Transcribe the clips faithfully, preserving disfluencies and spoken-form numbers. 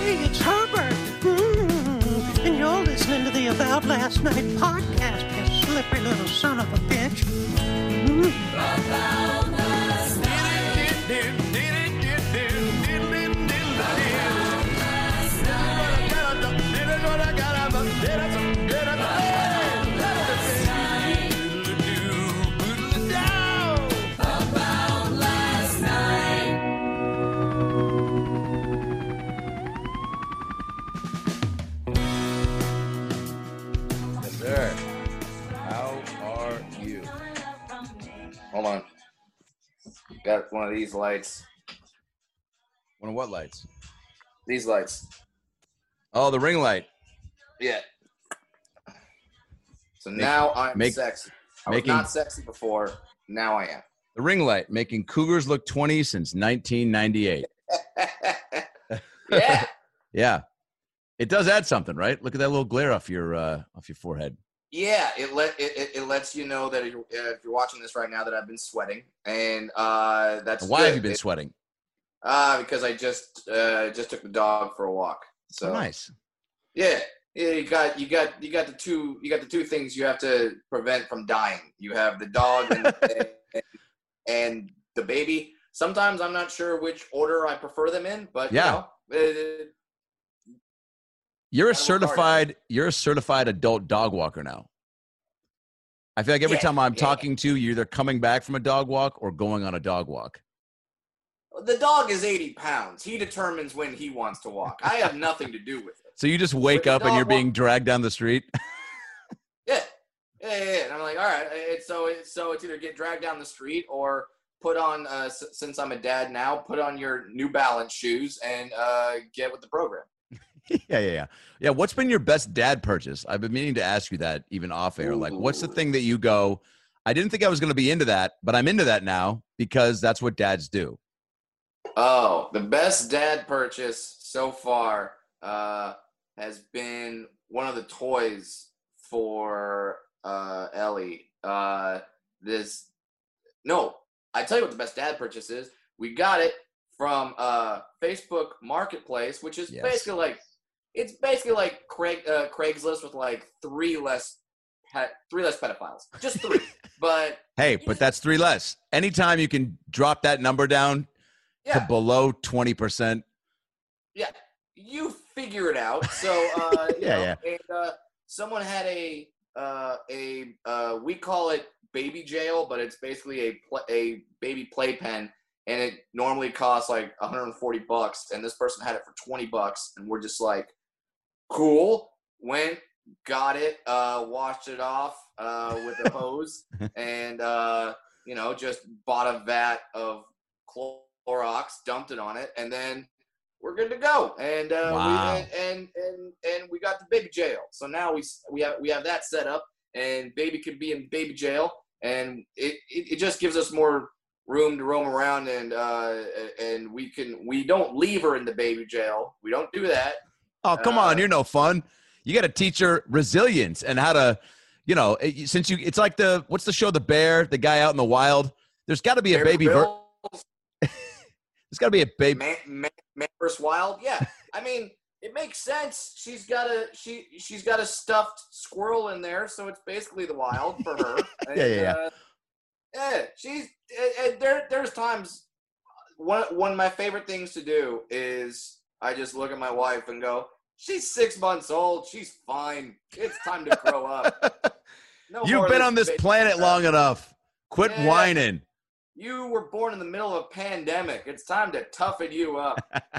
Hey, it's Herbert. Mm, and you're listening to the About Last Night podcast, you slippery little son of a bitch. Mm. About Last Night. Hold on. Got one of these lights. One of what lights? These lights. Oh, the ring light. Yeah. So Make, now I'm make, sexy. I making, was not sexy before. Now I am. The ring light, making Cougars look twenty since nineteen ninety-eight. Yeah. Yeah. It does add something, right? Look at that little glare off your uh, off your forehead. Yeah, it let it, it, it lets you know that if you're, uh, if you're watching this right now that I've been sweating, and uh, that's Why good. have you been it, sweating? Uh, because I just uh, just took the dog for a walk. So oh, nice. Yeah, yeah. You got you got you got the two you got the two things you have to prevent from dying. You have the dog and, and, and the baby. Sometimes I'm not sure which order I prefer them in, but yeah. you know, it, You're a certified you're a certified adult dog walker now. I feel like every yeah, time I'm yeah. talking to you, you're either coming back from a dog walk or going on a dog walk. The dog is eighty pounds. He determines when he wants to walk. I have nothing to do with it. So you just wake up and you're walk- being dragged down the street? yeah. Yeah, yeah, yeah. And I'm like, all right. It's, so, it's, so it's either get dragged down the street or put on, uh, s- since I'm a dad now, put on your New Balance shoes and uh, get with the program. yeah, yeah, yeah. Yeah, what's been your best dad purchase? I've been meaning to ask you that even off air. Ooh. Like, what's the thing that you go, I didn't think I was going to be into that, but I'm into that now because that's what dads do. Oh, the best dad purchase so far uh, has been one of the toys for uh, Ellie. Uh, this, no, I tell you what the best dad purchase is. We got it from uh, Facebook Marketplace, which is yes. basically like, it's basically like Craig uh, Craigslist with like three less pe- three less pedophiles, just three. But hey, but that's three less. Anytime you can drop that number down yeah. to below twenty percent. Yeah, you figure it out. So uh, you yeah, know, yeah. And, uh, someone had a uh, a uh, we call it baby jail, but it's basically a pl- a baby playpen. And it normally costs like one hundred forty bucks, and this person had it for twenty bucks, and we're just like, cool. Went, got it, uh, washed it off uh, with a hose, and uh, you know, just bought a vat of Clorox, dumped it on it, and then we're good to go. And uh, wow. we and, and and and we got the baby jail. So now we we have we have that set up, and baby could be in baby jail, and it it, it just gives us more room to roam around, and uh and we can we don't leave her in the baby jail. We don't do that. Oh, come uh, on, you're no fun. You got to teach her resilience and how to, you know, since you it's like the what's the show, The Bear, the guy out in the wild. There's got to be a Bear baby ver- there's got to be a baby man, man, man versus wild. Yeah. I mean, it makes sense. She's got a she she's got a stuffed squirrel in there, so it's basically the wild for her. And, yeah, yeah, yeah. Uh, Yeah, she's and there. There's times one one of my favorite things to do is I just look at my wife and go, "She's six months old. She's fine. It's time to grow up." No You've been on this planet long enough. Quit yeah, whining. You were born in the middle of a pandemic. It's time to toughen you up.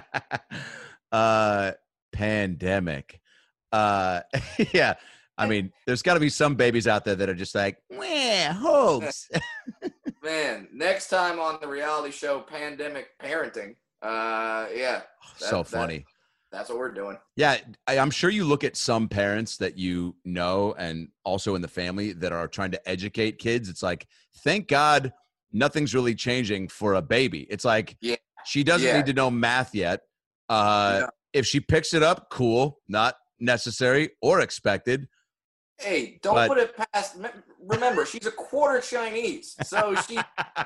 uh, pandemic. Uh, yeah. I mean, there's got to be some babies out there that are just like, meh, hoax. Man, next time on the reality show, Pandemic Parenting, uh, yeah. That, so funny. That, that's what we're doing. Yeah, I, I'm sure you look at some parents that you know and also in the family that are trying to educate kids. It's like, thank God nothing's really changing for a baby. It's like, yeah. she doesn't yeah. need to know math yet. Uh, no. If she picks it up, cool, not necessary or expected. Hey, don't but, put it past. Remember, she's a quarter Chinese, so she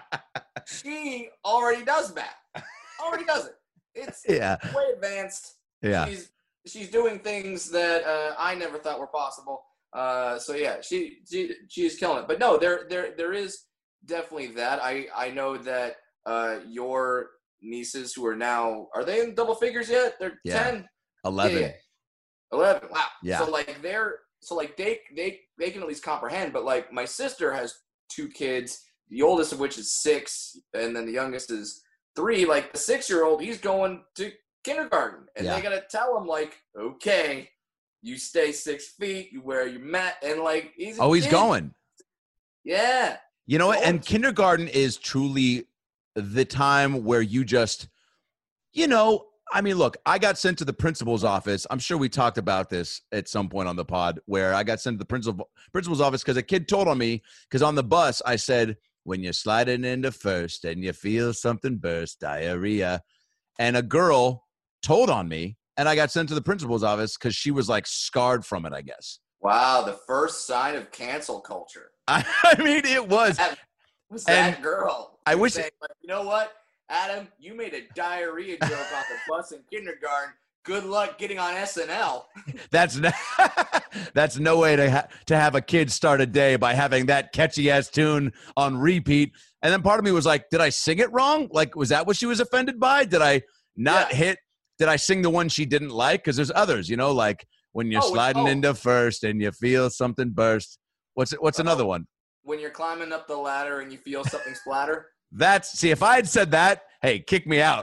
she already does that. Already does it. It's yeah. way advanced. Yeah. she's she's doing things that uh, I never thought were possible. Uh, so yeah, she she she's killing it. But no, there there there is definitely that. I I know that uh, your nieces who are now, are they in double figures yet? They're Yeah. ten, eleven. Yeah, yeah. eleven. Wow. Yeah. So like they're so like they they they can at least comprehend. But like my sister has two kids, the oldest of which is six, and then the youngest is three. Like the six-year-old, he's going to kindergarten, and Yeah. they gotta tell him like, okay, you stay six feet, you wear your mat, and like he's a Oh, he's kid. going. Yeah. You know what? Going. And kindergarten is truly the time where you just, you know, I mean, look, I got sent to the principal's office. I'm sure we talked about this at some point on the pod, where I got sent to the principal principal's office because a kid told on me, because on the bus I said, when you're sliding into first and you feel something burst, diarrhea. And a girl told on me, and I got sent to the principal's office because she was like scarred from it, I guess. Wow, the first sign of cancel culture. I, I mean, it was. That was that And girl. I You're wish- saying, like, you know what, Adam, you made a diarrhea joke on the bus in kindergarten. Good luck getting on S N L. That's no, that's no way to ha- to have a kid start a day by having that catchy ass tune on repeat. And then part of me was like, did I sing it wrong? Like, was that what she was offended by? Did I not Yeah. hit? Did I sing the one she didn't like? Because there's others, you know, like when you're Oh, it's- sliding oh. into first and you feel something burst. What's what's Uh-oh. another one? When you're climbing up the ladder and you feel something splatter. That's see, if I had said that, hey, kick me out.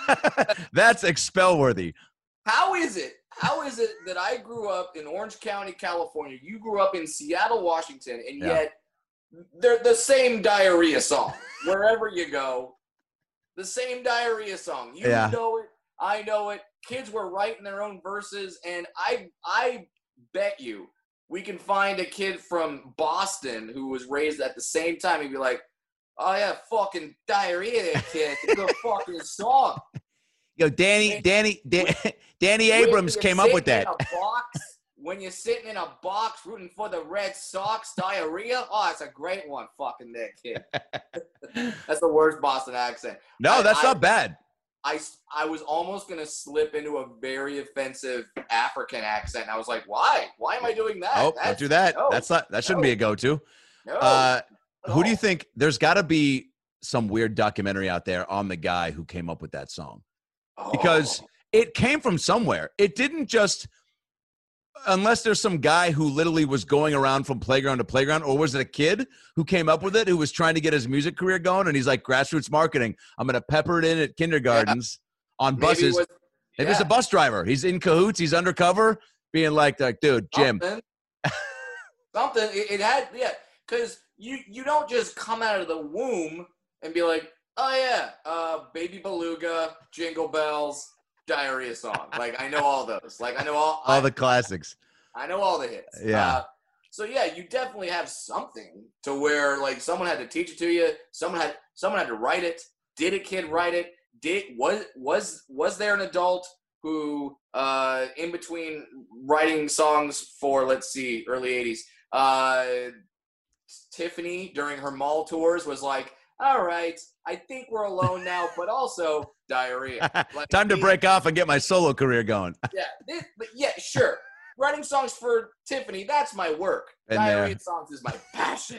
That's expel worthy. How is it? How is it that I grew up in Orange County, California? You grew up in Seattle, Washington, and Yeah. yet they're the same diarrhea song. Wherever you go, the same diarrhea song. You Yeah. know it. I know it. Kids were writing their own verses, and I I bet you we can find a kid from Boston who was raised at the same time. He'd be like, "Oh yeah, fucking diarrhea, kid. It's a fucking song." Yo, Danny, Danny, Dan, Danny Abrams When came you're up with sitting that. in a box, when you're sitting in a box rooting for the Red Sox, diarrhea. Oh, it's a great one, fucking that kid. That's the worst Boston accent. No, I- that's I- not bad. I, I was almost gonna slip into a very offensive African accent. I was like, why? Why am I doing that? Oh, That's- don't do that. no, That's not. That shouldn't no. be a go-to. no, Uh, not who do you at all. think? There's got to be some weird documentary out there on the guy who came up with that song, because Oh. it came from somewhere. It didn't just, unless there's some guy who literally was going around from playground to playground, or was it a kid who came up with it who was trying to get his music career going, and he's like, grassroots marketing. I'm going to pepper it in at kindergartens on Maybe it buses. was- Maybe it's a yeah. bus driver. He's in cahoots. He's undercover, being like, like, dude, Jim. Something. Something. It, it had, yeah, because you you don't just come out of the womb and be like, oh yeah, uh, Baby Beluga, Jingle Bells, diarrhea song. Like I know all those. Like I know all. All I, the classics. I know all the hits. Yeah. Uh, so yeah, you definitely have something to where like someone had to teach it to you. Someone had someone had to write it. Did a kid write it? Did was was was there an adult who uh, in between writing songs for, let's see, early eighties, uh, Tiffany during her mall tours was like, all right, I think we're alone now, but also diarrhea. Like, Time to these- break off and get my solo career going. Yeah, this, but yeah, sure. Writing songs for Tiffany, that's my work. Been Diarrhea there. songs is my passion.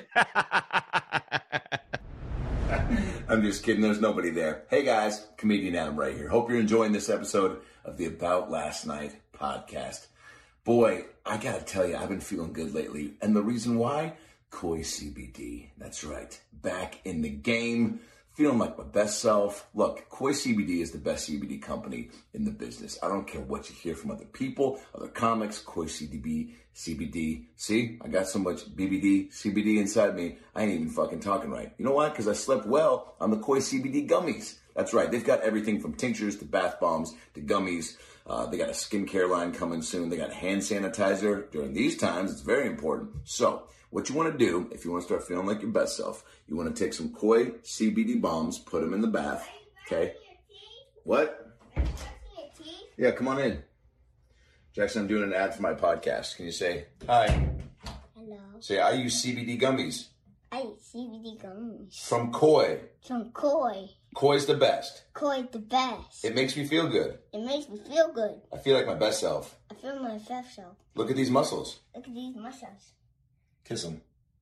I'm just kidding. There's nobody there. Hey guys, comedian Adam right here. Hope you're enjoying this episode of the About Last Night podcast. Boy, I gotta tell you, I've been feeling good lately. And the reason why? Koi C B D. That's right. Back in the game. Feeling like my best self. Look, Koi C B D is the best C B D company in the business. I don't care what you hear from other people, other comics, Koi C B D, C B D. See, I got so much B B D, C B D inside me, I ain't even fucking talking right. You know why? Because I slept well on the Koi C B D gummies. That's right. They've got everything from tinctures to bath bombs to gummies. Uh, they got a skincare line coming soon. They got hand sanitizer. During these times, it's very important. So, what you want to do, if you want to start feeling like your best self, you want to take some Koi C B D bombs, put them in the bath, okay? What? Yeah, come on in. Jackson, I'm doing an ad for my podcast. Can you say hi? Hello. Say, I use C B D gummies. I eat C B D gummies. From Koi. From Koi. Koi's the best. Koi's the best. It makes me feel good. It makes me feel good. I feel like my best self. I feel my best self. Look at these muscles. Look at these muscles. Kiss them.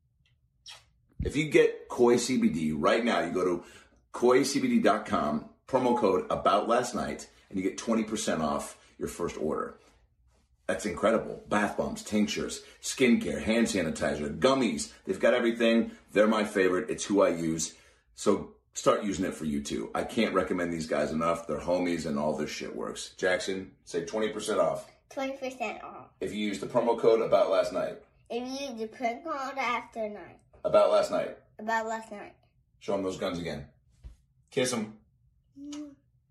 If you get Koi C B D right now, you go to koi c b d dot com, promo code About Last Night, and you get twenty percent off your first order. That's incredible. Bath bombs, tinctures, skincare, hand sanitizer, gummies. They've got everything. They're my favorite. It's who I use. So start using it for you too. I can't recommend these guys enough. They're homies and all this shit works. Jackson, say twenty percent off. twenty percent off. If you use the promo code About Last Night. If you use the promo code after night. About Last Night. About last night. Show them those guns again. Kiss them. Mm.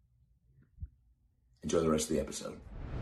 Enjoy the rest of the episode.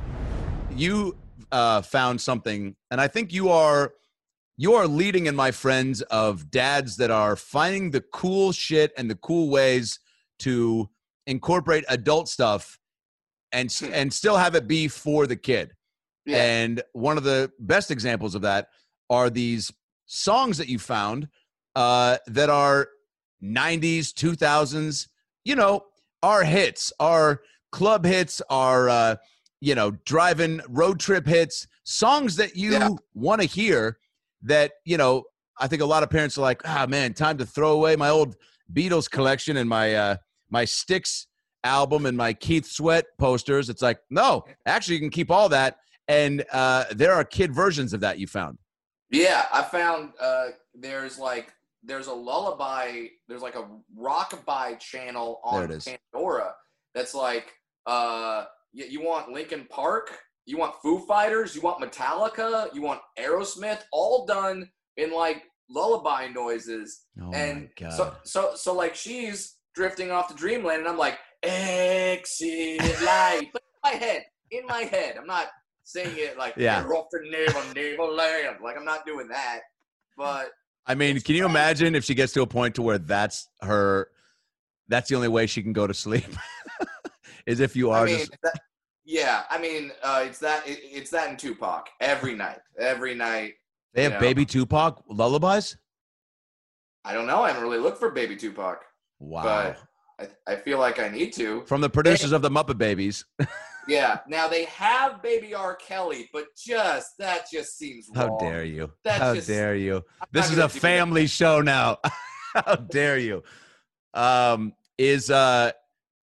You uh, found something, and I think you are you are leading in my friends of dads that are finding the cool shit and the cool ways to incorporate adult stuff and and still have it be for the kid. Yeah. And one of the best examples of that are these songs that you found uh, that are nineties, two thousands, you know, our hits, our club hits, our, uh, you know, driving road trip hits, songs that you yeah. want to hear that, you know, I think a lot of parents are like, ah, man, time to throw away my old Beatles collection and my, uh, my Styx album and my Keith Sweat posters. It's like, no, actually you can keep all that. And uh, there are kid versions of that you found. Yeah, I found uh, there's like, there's a lullaby, there's like a rockabye channel on Pandora that's like, uh, you, you want Linkin Park, you want Foo Fighters, you want Metallica, you want Aerosmith, all done in like lullaby noises. Oh and my God. so so so like she's drifting off to dreamland and I'm like, exit light. But in my head, in my head, I'm not saying it like, yeah. you're off to Never Never Land. Like I'm not doing that. But I mean, can you imagine if she gets to a point to where that's her, that's the only way she can go to sleep? Is if you are I mean, just... that, yeah, I mean, uh, it's that it, it's that in Tupac every night, every night. They have know. Baby Tupac lullabies? I don't know. I haven't really looked for Baby Tupac. Wow. But I, I feel like I need to. From the producers they, of the Muppet Babies. Yeah. Now they have Baby R. Kelly, but just that just seems wrong. How dare you? That How just, dare you? I'm this is a family that. show now. How dare you? Um, is uh,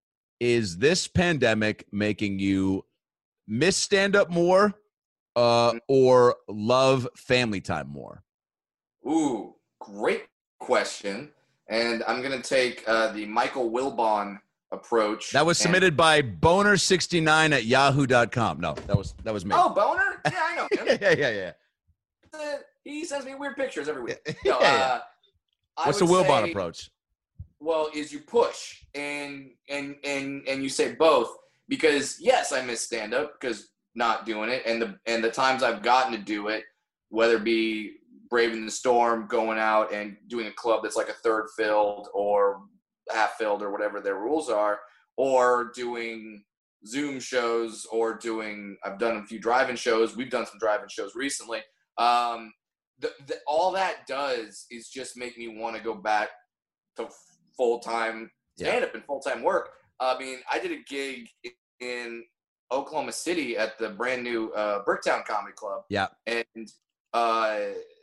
is this pandemic making you miss stand-up more uh, or love family time more? Ooh, great question. And I'm going to take uh, the Michael Wilbon approach. That was submitted and, by boner sixty-nine at yahoo dot com. No, that was that was me. Oh, Boner? Yeah, I know him. yeah, yeah, yeah. Uh, he sends me weird pictures every week. yeah, no, yeah. Uh, What's the Wilbon say, approach? Well, is you push and and and and you say both, because yes, I miss stand up because not doing it, and the and the times I've gotten to do it, whether it be braving the storm, going out and doing a club that's like a third filled or half filled or whatever their rules are, or doing Zoom shows, or doing, I've done a few drive-in shows. We've done some drive-in shows recently. Um, the, the, all that does is just make me want to go back to full-time stand-up yeah. and full-time work. I mean, I did a gig in Oklahoma City at the brand new uh, Bricktown Comedy Club. Yeah. And uh,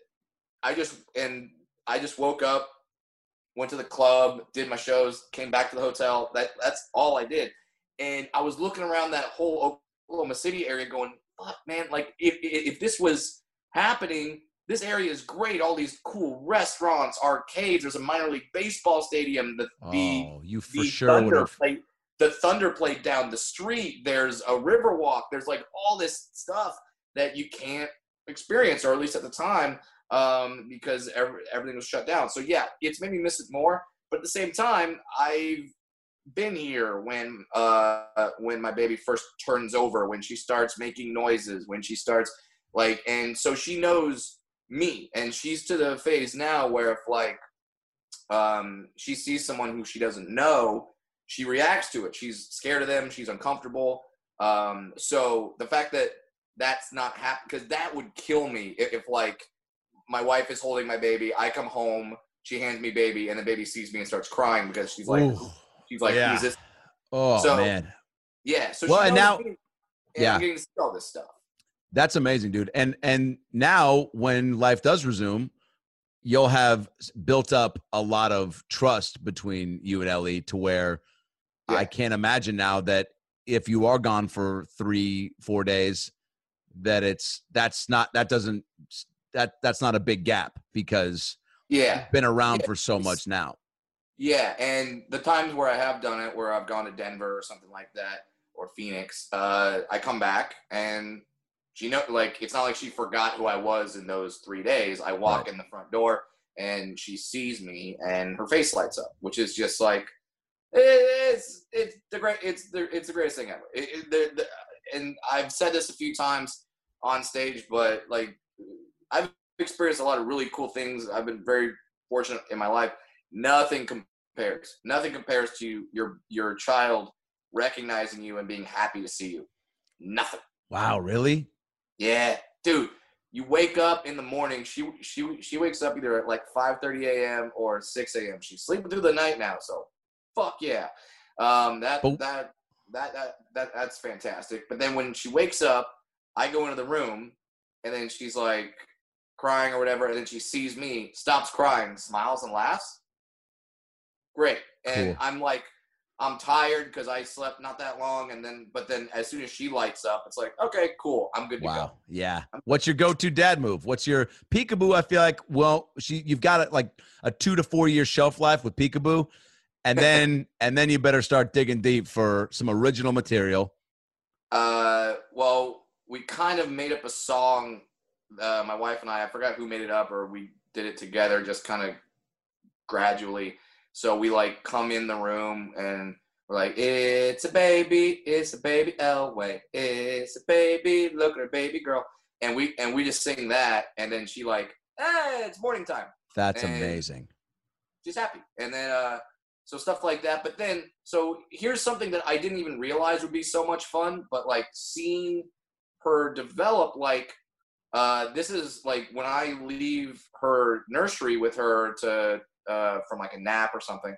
I just, and I just woke up, went to the club, did my shows, came back to the hotel. That that's all I did. And I was looking around that whole Oklahoma City area going, fuck, man, like if if this was happening, this area is great. All these cool restaurants, arcades, there's a minor league baseball stadium. The, oh, the, you for the sure Thunder would have. played, the Thunder played down the street. There's a river walk. There's like all this stuff that you can't experience, or at least at the time, um, because every, everything was shut down. So yeah, it's made me miss it more. But at the same time, I've been here when uh, when my baby first turns over, when she starts making noises, when she starts like, and so she knows me, and she's to the phase now where if like um, she sees someone who she doesn't know, she reacts to it. She's scared of them. She's uncomfortable. Um, so the fact that that's not happening, because that would kill me if, if like my wife is holding my baby, I come home, she hands me baby, and the baby sees me and starts crying because she's like, Ooh. she's like, Yeah. who's this? Oh, So- man. Yeah. So Well, she and knows now- me, and yeah. I'm getting to see all this stuff. That's amazing, dude. And and now when life does resume, you'll have s- built up a lot of trust between you and Ellie to where Yeah. I can't imagine now that if you are gone for three, four days, that it's that's not that doesn't that that's not a big gap because Yeah. you've been around Yeah. for so much now. Yeah, and the times where I have done it, where I've gone to Denver or something like that, or Phoenix, uh, I come back and she know like it's not like she forgot who I was in those three days. I walk Right. in the front door and she sees me and her face lights up, which is just like it's it's the great it's the it's the greatest thing ever. It, it, the, the, and I've said this a few times on stage, but like I've experienced a lot of really cool things. I've been very fortunate in my life. Nothing compares. Nothing compares to your your child recognizing you and being happy to see you. Nothing. Wow, really? Yeah, dude. You wake up in the morning. She she she wakes up either at like five thirty a.m. or six a.m. She's sleeping through the night now. So, fuck yeah. Um, that But- that that that that that's fantastic. But then when she wakes up, I go into the room, and then she's like crying or whatever, and then she sees me, stops crying, smiles and laughs. Great. And Cool. I'm like, I'm tired because I slept not that long, and then but then as soon as she lights up, it's like, okay, cool, I'm good to go. Wow. Yeah. What's your go-to dad move? What's your peekaboo? I feel like, well, she you've got it like a two to four year shelf life with peekaboo. And then and then you better start digging deep for some original material. Uh, well, we kind of made up a song. Uh, my wife and I, I forgot who made it up, or we did it together, just kind of gradually. So we like come in the room and we're like, "It's a baby, it's a baby Elway, it's a baby, look at her baby girl," and we and we just sing that, and then she like, "Hey, it's morning time." That's And- amazing. She's happy, and then uh, so stuff like that. But then, so here's something that I didn't even realize would be so much fun, but like seeing her develop, like uh, this is like when I leave her nursery with her to uh, from like a nap or something,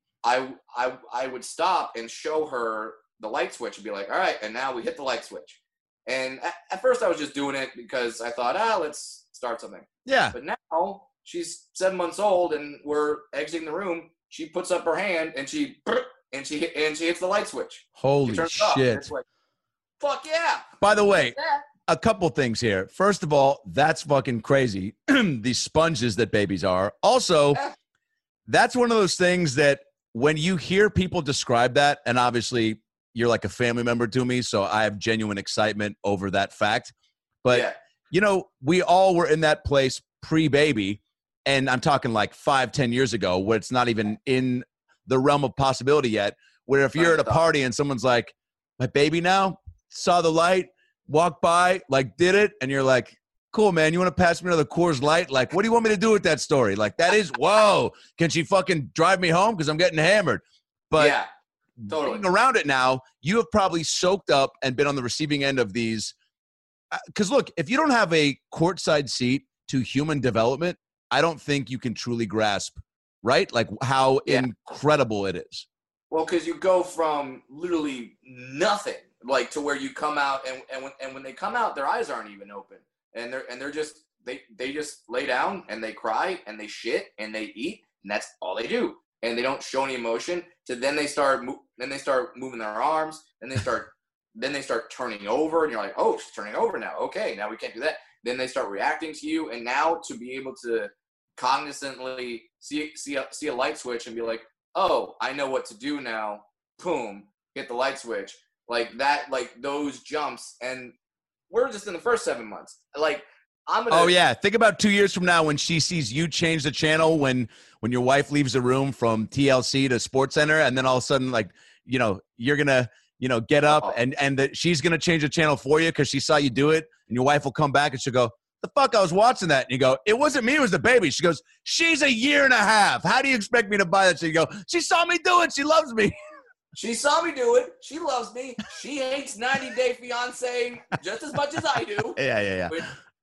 I I I would stop and show her the light switch and be like, all right, and now we hit the light switch. And at, at first I was just doing it because I thought, ah, let's start something. Yeah. But now she's seven months old and we're exiting the room. She puts up her hand and she and she and she hits the light switch. She Holy turns it off, and shit. it's like, fuck yeah. By the way, Yeah. a couple things here. First of all, that's fucking crazy. These sponges that babies are. Also, Yeah. that's one of those things that when you hear people describe that, and obviously you're like a family member to me, so I have genuine excitement over that fact. But, yeah. you know, we all were in that place pre-baby, and I'm talking like five, ten years ago, where it's not even in the realm of possibility yet, where if you're at a party and someone's like, my baby now, saw the light, walked by, like did it, and you're like, cool, man, you want to pass me another Coors Light? Like, what do you want me to do with that story? Like, that is, whoa, can she fucking drive me home? Because I'm getting hammered. But yeah. Totally. being around it now, you have probably soaked up and been on the receiving end of these. Because look, if you don't have a courtside seat to human development, I don't think you can truly grasp, right? Like how Yeah. incredible it is. Well, because you go from literally nothing, like to where you come out, and and when, and when they come out, their eyes aren't even open, and they're and they're just they they just lay down and they cry and they shit and they eat, and that's all they do, and they don't show any emotion. So then they start mo- then they start moving their arms, and they start then they start turning over, and you're like, oh, she's turning over now. Okay, now we can't do that. Then they start reacting to you, and now to be able to cognizantly see see a, see a light switch and be like, oh, I know what to do now. Boom, hit the light switch. Like that, like those jumps. And we're just in the first seven months. Like, I'm gonna. Oh yeah, think about two years from now when she sees you change the channel when when your wife leaves the room from T L C to Sports Center, and then all of a sudden, like, you know, you're gonna, you know, get up Oh. and and that she's gonna change the channel for you because she saw you do it, and your wife will come back and she'll go, "The fuck, I was watching that," and you go, "It wasn't me, it was the baby." She goes, "She's a year and a half. How do you expect me to buy that?" So you go, "She saw me do it. She loves me." She saw me do it. She loves me. She hates ninety Day Fiance just as much as I do. Yeah, yeah, yeah. Which,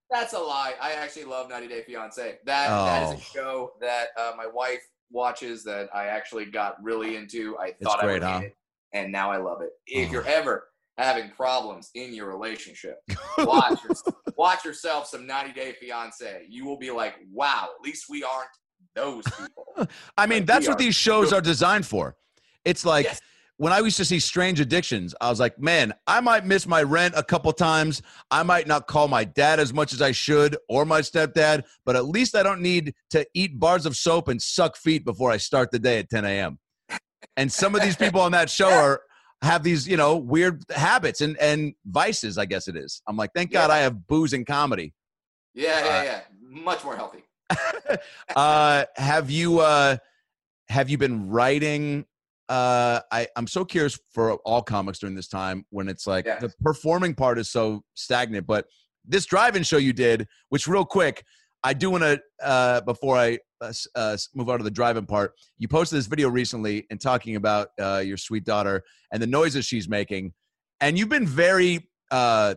That's a lie. I actually love ninety Day Fiancé. That that is Oh. a show that uh, my wife watches that I actually got really into. I It's thought I great, would huh? hate it, and now I love it. If Oh. you're ever having problems in your relationship, watch your, watch yourself some ninety Day Fiancé. You will be like, wow, at least we aren't those people. I mean, Like, that's we what are these shows good. are designed for. It's like Yes. when I used to see Strange Addictions, I was like, man, I might miss my rent a couple times. I might not call my dad as much as I should or my stepdad, but at least I don't need to eat bars of soap and suck feet before I start the day at ten a.m. And some of these people on that show are have these, you know, weird habits and, and vices, I guess it is. I'm like, thank God Yeah. I have booze and comedy. Yeah, yeah, Uh, yeah. Much more healthy. uh, have you uh, have you been writing? Uh, I I'm so curious for all comics during this time when it's like Yeah. the performing part is so stagnant. But this drive-in show you did, which real quick, I do want to uh, before I uh, s- uh, s- move on to the drive-in part. You posted this video recently and talking about uh, your sweet daughter and the noises she's making, and you've been very uh,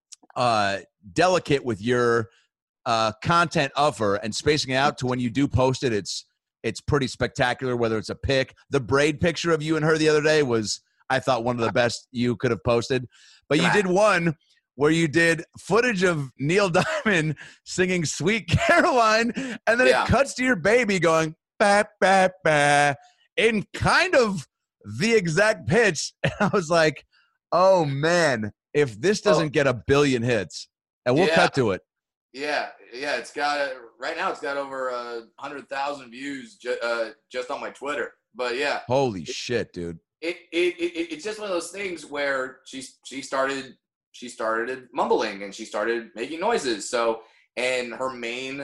uh, delicate with your uh, content of her and spacing it out to when you do post it, it's it's pretty spectacular. Whether it's a pic, the braid picture of you and her the other day was, I thought, one of the best you could have posted. But you did one where you did footage of Neil Diamond singing "Sweet Caroline," and then Yeah. it cuts to your baby going "ba ba ba" in kind of the exact pitch. And I was like, "Oh man, if this doesn't Oh. get a billion hits," and we'll Yeah. cut to it. Yeah, yeah, it's got right now. It's got over a hundred thousand views ju- uh, just on my Twitter. But yeah, Holy shit, dude! it, it, it it's just one of those things where she she started she started mumbling and she started making noises. So and her main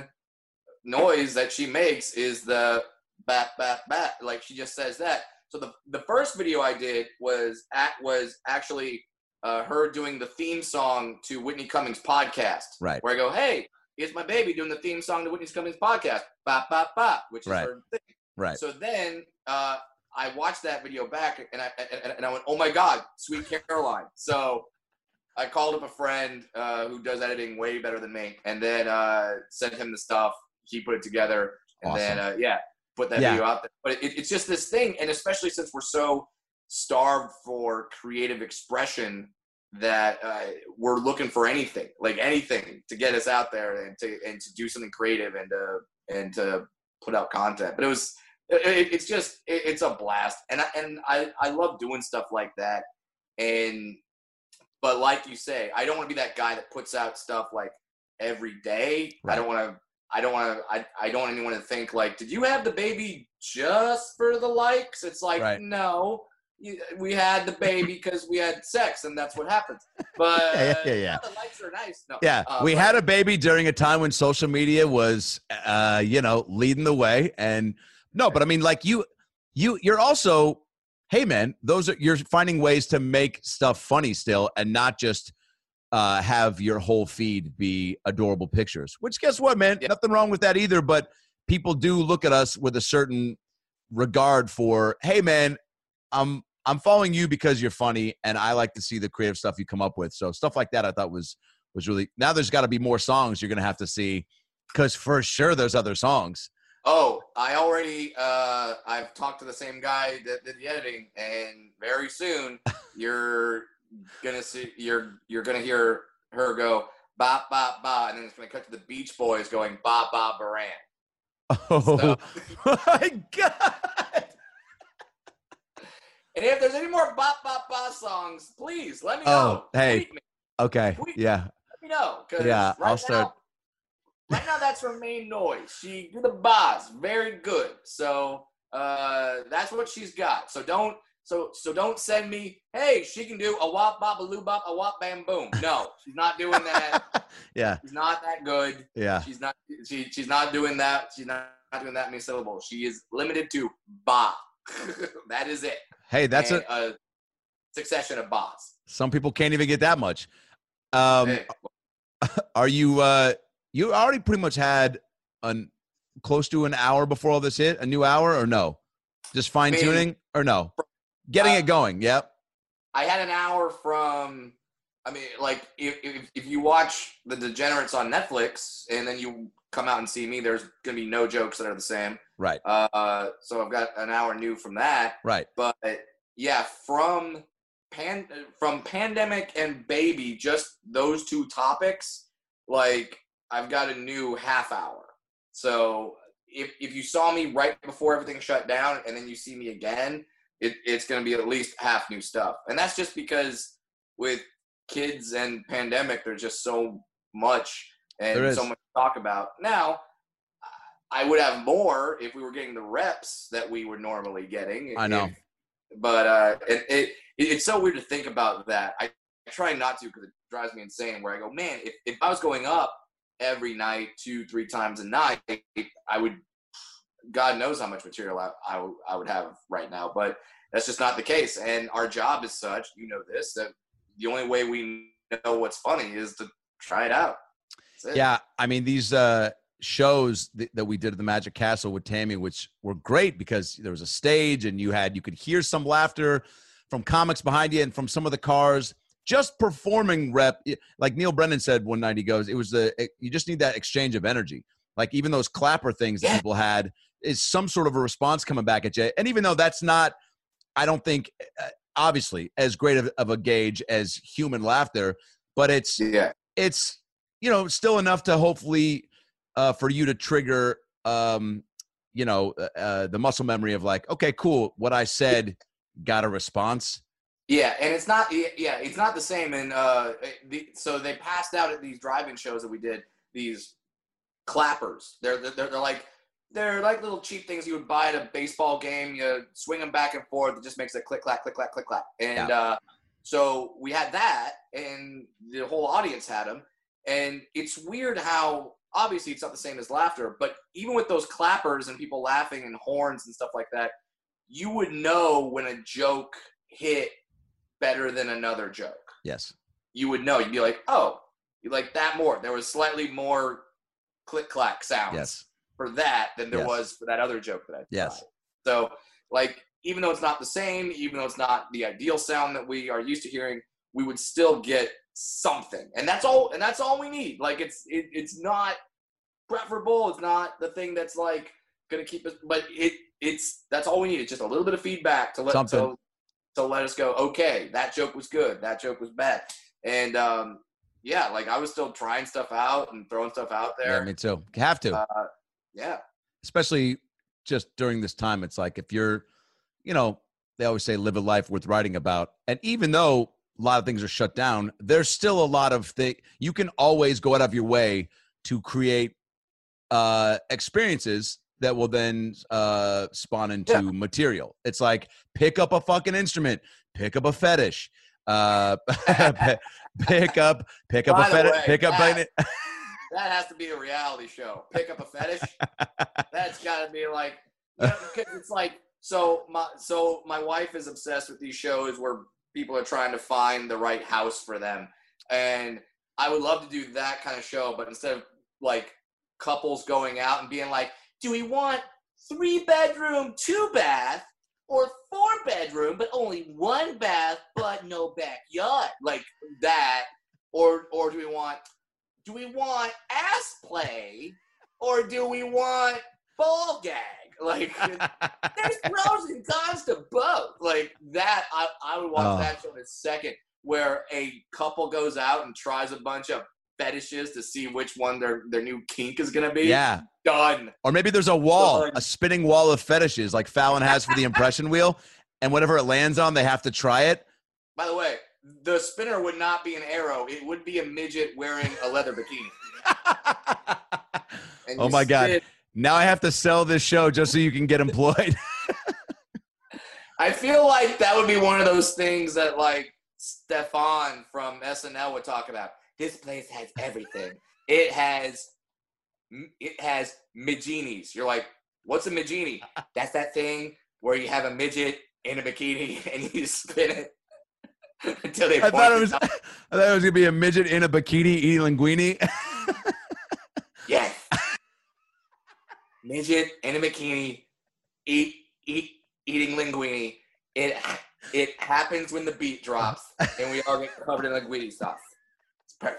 noise that she makes is the bat bat bat. Like she just says that. So the the first video I did was at was actually uh, her doing the theme song to Whitney Cummings' podcast. Right. Where I go, hey, here's my baby doing the theme song to Whitney Cummings' podcast, ba ba ba, which is Right. her thing. Right. So then uh, I watched that video back and I and, and I went, oh my God, Sweet Caroline. So I called up a friend uh, who does editing way better than me, and then uh, sent him the stuff. He put it together, and Awesome. then uh, yeah, put that Yeah. video out there. But it, it's just this thing, and especially since we're so starved for creative expression that uh, we're looking for anything, like anything, to get us out there and to and to do something creative and to and to put out content. But it was it, it's just it, it's a blast, and I, and I I love doing stuff like that. And but like you say, I don't want to be that guy that puts out stuff like every day. Right. I don't want to. I don't want to. I, I don't want anyone to think like, did you have the baby just for the likes? It's like, Right. no, you, we had the baby because we had sex, and that's what happens. But Yeah, yeah, yeah, yeah. the likes are nice. No, Yeah, uh, we but- had a baby during a time when social media was, uh, you know, leading the way. And no, but I mean, like you, you, you're also, hey man, those are you're finding ways to make stuff funny still, and not just uh, have your whole feed be adorable pictures. Which, guess what, man? Yeah. Nothing wrong with that either. But people do look at us with a certain regard for, hey man, I'm I'm following you because you're funny, and I like to see the creative stuff you come up with. So stuff like that, I thought was was really. Now there's got to be more songs you're gonna have to see, because for sure there's other songs. Oh, I already. Uh, I've talked to the same guy that did the editing, and very soon you're gonna see. You're you're gonna hear her go ba ba ba, and then it's gonna cut to the Beach Boys going ba ba Baran. Oh my god! And if there's any more ba ba ba songs, please let me Oh, know. hey. Tweet me, Okay, Tweet- yeah, let me know. 'Cause Yeah, right I'll start- Now, right now, that's her main noise. She do the bas very good. So uh, that's what she's got. So don't. So so don't send me. Hey, she can do a wop bop a loo bop a wop bam boom. No, she's not doing that. yeah, She's not that good. yeah. She's not. She she's not doing that. She's not, not doing that many syllables. She is limited to ba. That is it. Hey, that's And a. a succession of bas. Some people can't even get that much. Um, Hey, Are you? Uh, you already pretty much had an close to an hour before all this hit. A new hour or no? Just fine tuning or no? Getting uh, it going. Yep. I had an hour from I mean, like if, if if you watch The Degenerates on Netflix and then you come out and see me, there's gonna be no jokes that are the same. Right. Uh, so I've got an hour new from that. Right. But yeah, from pan from pandemic and baby, just those two topics, like I've got a new half hour. So if if you saw me right before everything shut down and then you see me again, it, it's gonna be at least half new stuff. And that's just because with kids and pandemic, there's just so much and so much to talk about. Now, I would have more if we were getting the reps that we were normally getting. I know. If, but uh, it, it it's so weird to think about that. I, I try not to because it drives me insane where I go, man, if, if I was going up every night, two, three times a night, I would, God knows how much material I, I, I would have right now. But that's just not the case. And our job is such, you know this, that the only way we know what's funny is to try it out. It. Yeah, I mean, these uh, shows th- that we did at the Magic Castle with Tammy, which were great because there was a stage and you had you could hear some laughter from comics behind you and from some of the cars. Just performing rep, like Neil Brennan said one night, he goes, it was the it, you just need that exchange of energy. Like even those clapper things that yeah. people had is some sort of a response coming back at you. And even though that's not, I don't think, uh, obviously, as great of, of a gauge as human laughter, but it's yeah. it's you know still enough to hopefully uh, for you to trigger um, you know uh, the muscle memory of like, okay, cool, what I said got a response. Yeah, and it's not yeah it's not the same. And uh, the, so they passed out at these drive-in shows that we did these clappers. They're they're, they're like. They're like little cheap things you would buy at a baseball game. You swing them back and forth. It just makes a click, clack, click, clack, click, clack. And yeah. uh, so we had that, and the whole audience had them. And it's weird how, obviously, it's not the same as laughter, but even with those clappers and people laughing and horns and stuff like that, you would know when a joke hit better than another joke. Yes. You would know. You'd be like, oh, you like that more. There was slightly more click, clack sounds. Yes. For that than there yes. was for that other joke that I tried. Yes. So, like, even though it's not the same, even though it's not the ideal sound that we are used to hearing, we would still get something, and that's all. And that's all we need. Like, it's it, it's not preferable. It's not the thing that's like gonna keep us, but it it's that's all we need. It's just a little bit of feedback to let to, to let us go. Okay, that joke was good. That joke was bad. And um, yeah, like I was still trying stuff out and throwing stuff out there. Yeah, me too. You have to. Uh, Yeah. Especially just during this time. It's like if you're, you know, they always say live a life worth writing about. And even though a lot of things are shut down, there's still a lot of things. You can always go out of your way to create uh, experiences that will then uh, spawn into yeah. material. It's like pick up a fucking instrument, pick up a fetish, uh, pick up, pick up By a fetish, way, pick up. that- That has to be a reality show. Pick up a fetish. That's got to be like, you know, because it's like, so my so my wife is obsessed with these shows where people are trying to find the right house for them, and I would love to do that kind of show, but instead of like couples going out and being like, do we want three bedroom, two bath, or four bedroom but only one bath but no backyard, like that, or or do we want Do we want ass play or do we want ball gag? Like, there's pros and cons to both. Like that, I, I would watch oh. that show in a second, where a couple goes out and tries a bunch of fetishes to see which one their their new kink is gonna be. Yeah, done. Or maybe there's a wall, done. a spinning wall of fetishes, like Fallon has for the impression wheel, and whatever it lands on, they have to try it. By the way, the spinner would not be an arrow. It would be a midget wearing a leather bikini. Oh, my God. Spin. Now I have to sell this show just so you can get employed. I feel like that would be one of those things that, like, Stefan from S N L would talk about. This place has everything. It has it has midginis. You're like, what's a midgini? That's that thing where you have a midget in a bikini and you spin it. Until they I thought it was. I thought it was gonna be a midget in a bikini eating linguine. Yes, midget in a bikini, eat eat eating linguine. It It happens when the beat drops and we all get covered in linguine sauce. It's perfect.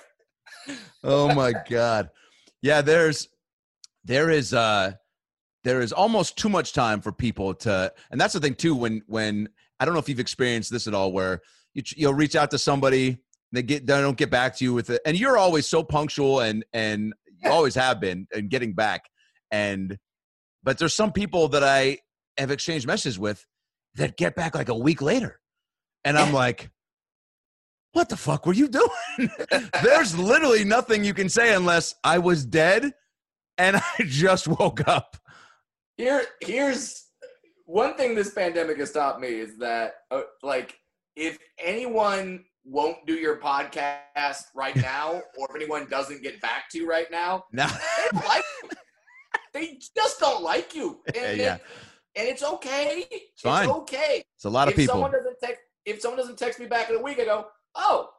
Oh my God. Yeah, there's there is uh there is almost too much time for people to, and that's the thing too, when when I don't know if you've experienced this at all, where you you'll reach out to somebody, they get they don't get back to you with it, and you're always so punctual and and you always have been and getting back. And but there's some people that I have exchanged messages with that get back like a week later. And I'm like, what the fuck were you doing? There's literally nothing you can say unless I was dead and I just woke up. Here, here's one thing this pandemic has taught me is that, uh, like, if anyone won't do your podcast right now, or if anyone doesn't get back to you right now, No. they don't like you. They just don't like you. And, Yeah. it, and it's okay. It's fine. okay. It's a lot of if people. Someone doesn't text, if someone doesn't text me back in a week, I go, oh,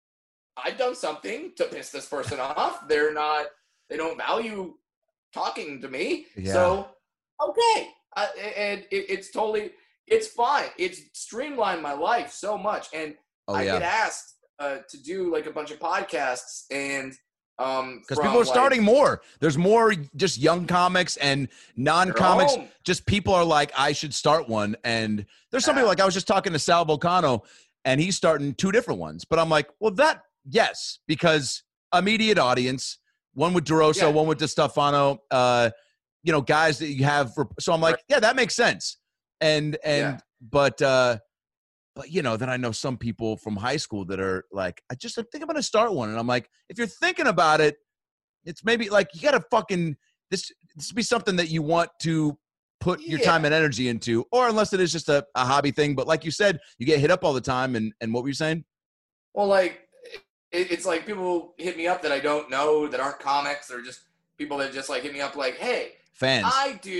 I've done something to piss this person off. They're not, they don't value talking to me. Yeah. So, okay. Uh, and it, it's totally, it's fine. It's streamlined my life so much. And Oh, I yeah. get asked uh, to do like a bunch of podcasts, and um, Because from, people are like, starting more. There's more just young comics and non-comics. their own. Just people are like, I should start one. And there's somebody Yeah. like, I was just talking to Sal Volcano, and he's starting two different ones. But I'm like, well, that, yes, because immediate audience, one with DeRosa, Yeah. one with DeStefano, uh, you know, guys that you have. So I'm like, Right. yeah, that makes sense. And, and, Yeah. but, uh, But, you know, then I know some people from high school that are like, I just I think I'm going to start one. And I'm like, if you're thinking about it, it's maybe like you got to fucking this this be something that you want to put your Yeah. time and energy into, or unless it is just a, a hobby thing. But like you said, you get hit up all the time. And, and what were you saying? Well, like, it, it's like people hit me up that I don't know, that aren't comics. They're just people that just like hit me up like, hey, Fans. I do,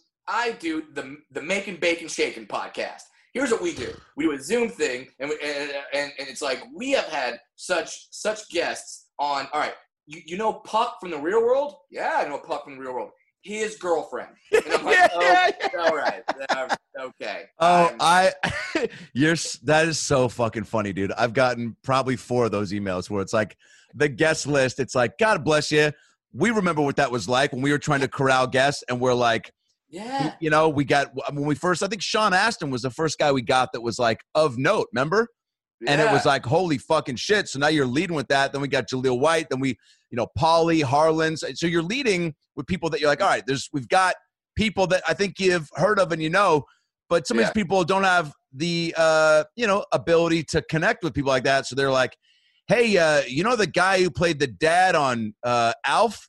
I do the the Making Bacon Shaken podcast. Here's what we do. We do a Zoom thing, and, we, and, and and it's like we have had such such guests on. All right, you, you know Puck from the Real World? Yeah, I know Puck from the Real World. His girlfriend. And I'm like, Yeah, oh, yeah, yeah. all right, uh, okay. Oh, I'm- I, you're, s- that is so fucking funny, dude. I've gotten probably four of those emails where it's like the guest list. It's like, God bless you. We remember what that was like when we were trying to corral guests, and we're like, yeah. you know, we got, when we first, I think Sean Astin was the first guy we got that was like of note, remember? And it was yeah. like, holy fucking shit. So now you're leading with that. Then we got Jaleel White. Then we, you know, Pauly, Harlan's. So you're leading with people that you're like, all right, there's, we've got people that I think you've heard of and you know, but some of Yeah. these people don't have the, uh, you know, ability to connect with people like that. So they're like, hey, uh, you know, the guy who played the dad on uh, Alf?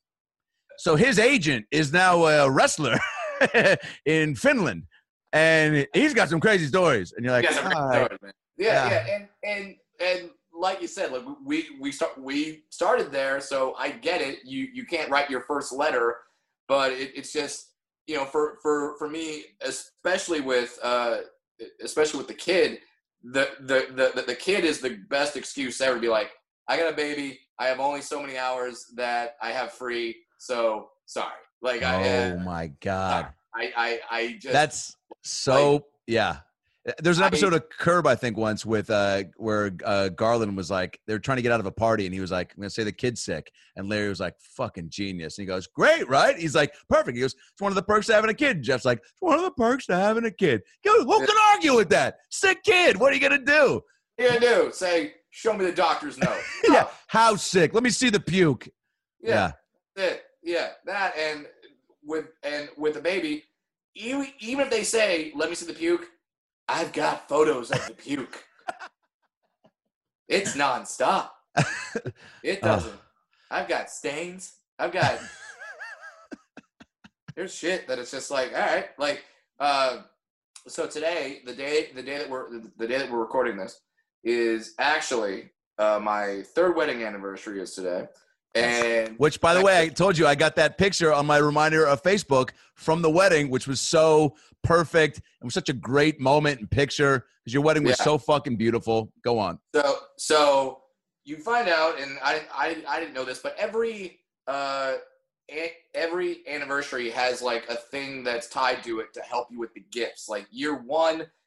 So his agent is now a wrestler in Finland. And he's got some crazy stories. And you're like, You guys are all great right. stories, man. Yeah, Yeah. yeah, and and and like you said, like we we start we started there, so I get it. You you can't write your first letter, but it, it's just you know for for for me, especially with uh especially with the kid, the the the the kid is the best excuse ever to be like, I got a baby, I have only so many hours that I have free, so sorry. Like I Oh uh, my God. I I I just That's so, like- yeah. There's an I- episode of Curb, I think, once with uh, where uh, Garland was like, they were trying to get out of a party, and he was like, I'm going to say the kid's sick. And Larry was like, fucking genius. And he goes, great, right? He's like, perfect. He goes, it's one of the perks to having a kid. Jeff's like, it's one of the perks to having a kid. He goes, who can argue with that? Sick kid. What are you going to do? what are you gonna do? Say, show me the doctor's note. Yeah. How sick? Let me see the puke. Yeah. That's it. Yeah, that and with and with the baby, even even if they say, "Let me see the puke," I've got photos of the puke. It's nonstop. It Oh. doesn't. I've got stains. I've got. There's shit that it's just like, all right, like. Uh, so today, the day, the day that we're the day that we're recording this is actually uh, my third wedding anniversary is today, and Which, by the way, I told you I got that picture on my reminder of Facebook from the wedding, which was so perfect. It was such a great moment and picture because your wedding was Yeah. so fucking beautiful. Go on. So, so you find out, and I, I, I didn't know this, but every, uh, a- every anniversary has like a thing that's tied to it to help you with the gifts. Like year one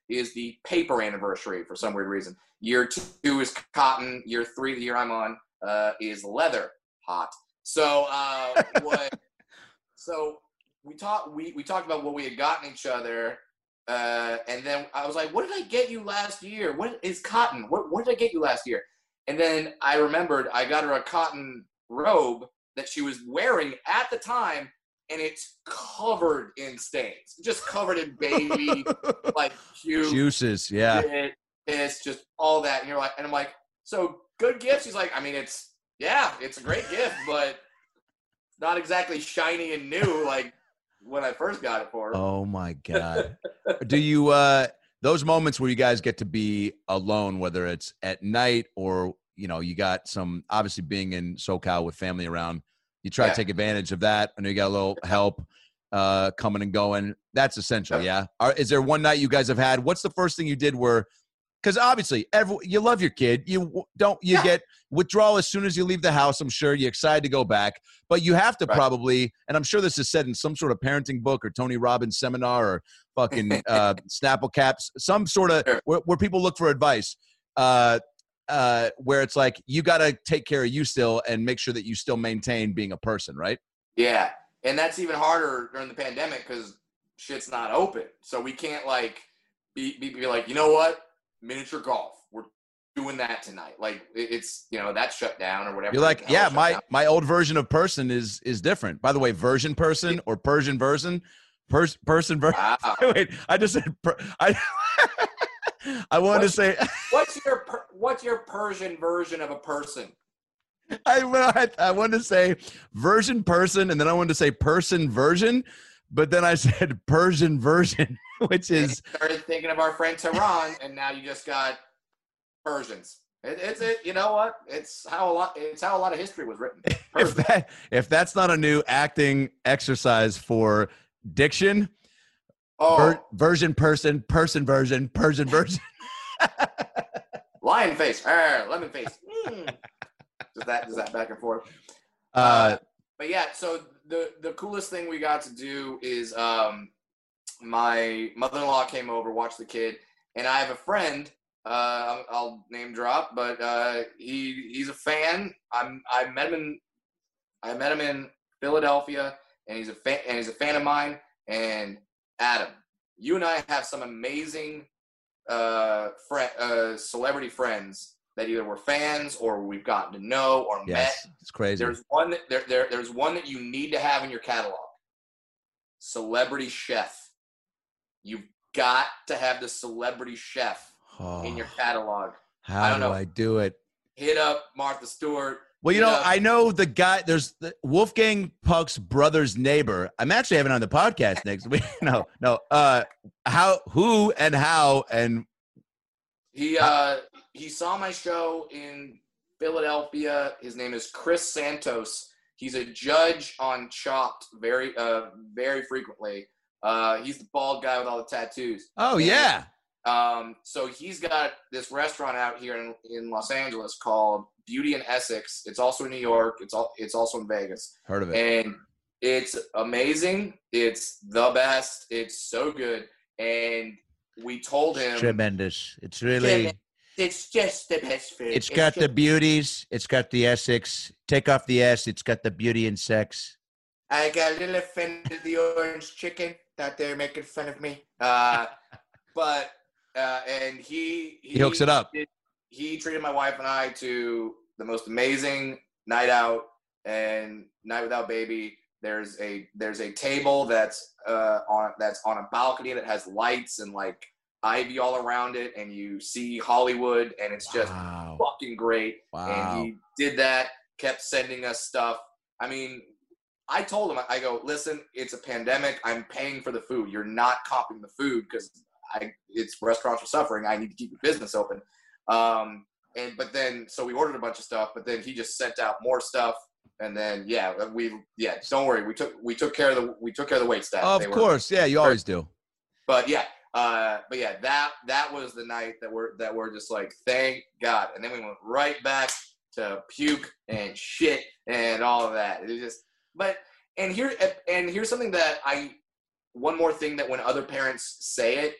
is the paper anniversary for some weird reason. Year two is cotton. Year three, the year I'm on, uh, is leather. Hot. So uh, what? So we talked. We we talked about what we had gotten each other, uh, and then I was like, "What did I get you last year? What is cotton? What what did I get you last year?" And then I remembered I got her a cotton robe that she was wearing at the time, and it's covered in stains, just covered in baby like juice, Juices, yeah. It, it's just all that, and you're like, and I'm like, so good gift. She's like, I mean, it's yeah, it's a great gift, but not exactly shiny and new like when I first got it for her. Oh my God. Do you uh those moments where you guys get to be alone, whether it's at night or, you know, you got some, obviously being in SoCal with family around, you try Yeah. to take advantage of that. I know you got a little help uh, coming and going. That's essential. Yeah. Are, is there one night you guys have had, what's the first thing you did where, because obviously every, you love your kid. You w- don't, you Yeah. get withdrawal as soon as you leave the house. I'm sure you're excited to go back, but you have to Right. probably, and I'm sure this is said in some sort of parenting book or Tony Robbins seminar or fucking uh, Snapple caps, some sort of Sure. where, where people look for advice, uh, uh, where it's like, you got to take care of you still and make sure that you still maintain being a person, right? Yeah, and that's even harder during the pandemic because shit's not open, so we can't like be, be be like, you know what, miniature golf, we're doing that tonight. Like it, it's you know that's shut down or whatever. You're like, the hell yeah, is shut my down. my old version of person is is different. By the way, version person or Persian version, pers- person version. Wow. Wait, I just said per- I. I wanted to say What's your per, what's your Persian version of a person? I, I I wanted to say version person, and then I wanted to say person version, but then I said Persian version, which And is you started thinking of our friend Tehran, and now you just got Persians. It, it's it. You know what? It's how a lot. It's how a lot of history was written. if Persian. that if that's not a new acting exercise for diction. Oh, Ver- version person, person version, Persian version. lion face, arr, lemon face. Mm. Does that does that back and forth? Uh, Uh, but yeah, so the the coolest thing we got to do is um, my mother-in-law came over, watched the kid, and I have a friend. Uh, I'll, I'll name drop, but uh, he he's a fan. I'm I met him in I met him in Philadelphia, and he's a fan and he's a fan of mine. And Adam, you and I have some amazing uh, friend, uh, celebrity friends that either were fans or we've gotten to know or met. yes, it's crazy. There's one that there, there there's one that you need to have in your catalog. Celebrity chef. You've got to have the celebrity chef Oh, in your catalog. how I don't do know. I do it? Hit up Martha Stewart. Well, you hit know, up- I know the guy. There's the Wolfgang Puck's brother's neighbor. I'm actually having on the podcast next week. No, no. Uh, how, who, and how, and He uh he saw my show in Philadelphia. His name is Chris Santos. He's a judge on Chopped very uh very frequently. Uh he's the bald guy with all the tattoos. oh And, yeah, Um so he's got this restaurant out here in, in Los Angeles called Beauty in Essex. It's also in New York. It's all it's also in Vegas. heard of it. And it's amazing. It's the best. It's so good. And we told him Tremendous. It's Yeah, really. it's just the best food. It's got the just- beauties. It's got the Essex. Take off the S. It's got the beauty and sex. I got a little offended at the orange chicken that they're making fun of me. Uh, but uh, and he, he He hooks it up. did- he treated my wife and I to the most amazing night out and night without baby. There's a there's a table that's uh, on that's on a balcony that has lights and like ivy all around it, and you see Hollywood, and it's just Wow. fucking great. Wow. And he did that, kept sending us stuff. I mean, I told him, I go, listen, it's a pandemic. I'm paying for the food. You're not comping the food because I it's restaurants are suffering. I need to keep the business open. Um, and but then so we ordered a bunch of stuff, but then he just sent out more stuff. And then yeah, we yeah, don't worry. We took we took care of the we took care of the wait staff. Of They were- course. Yeah, you always do. but yeah, uh, but yeah, that that was the night that we're that we're just like, thank God. And then we went right back to puke and shit and all of that. It was just, but and here and here's something that I, one more thing that when other parents say it,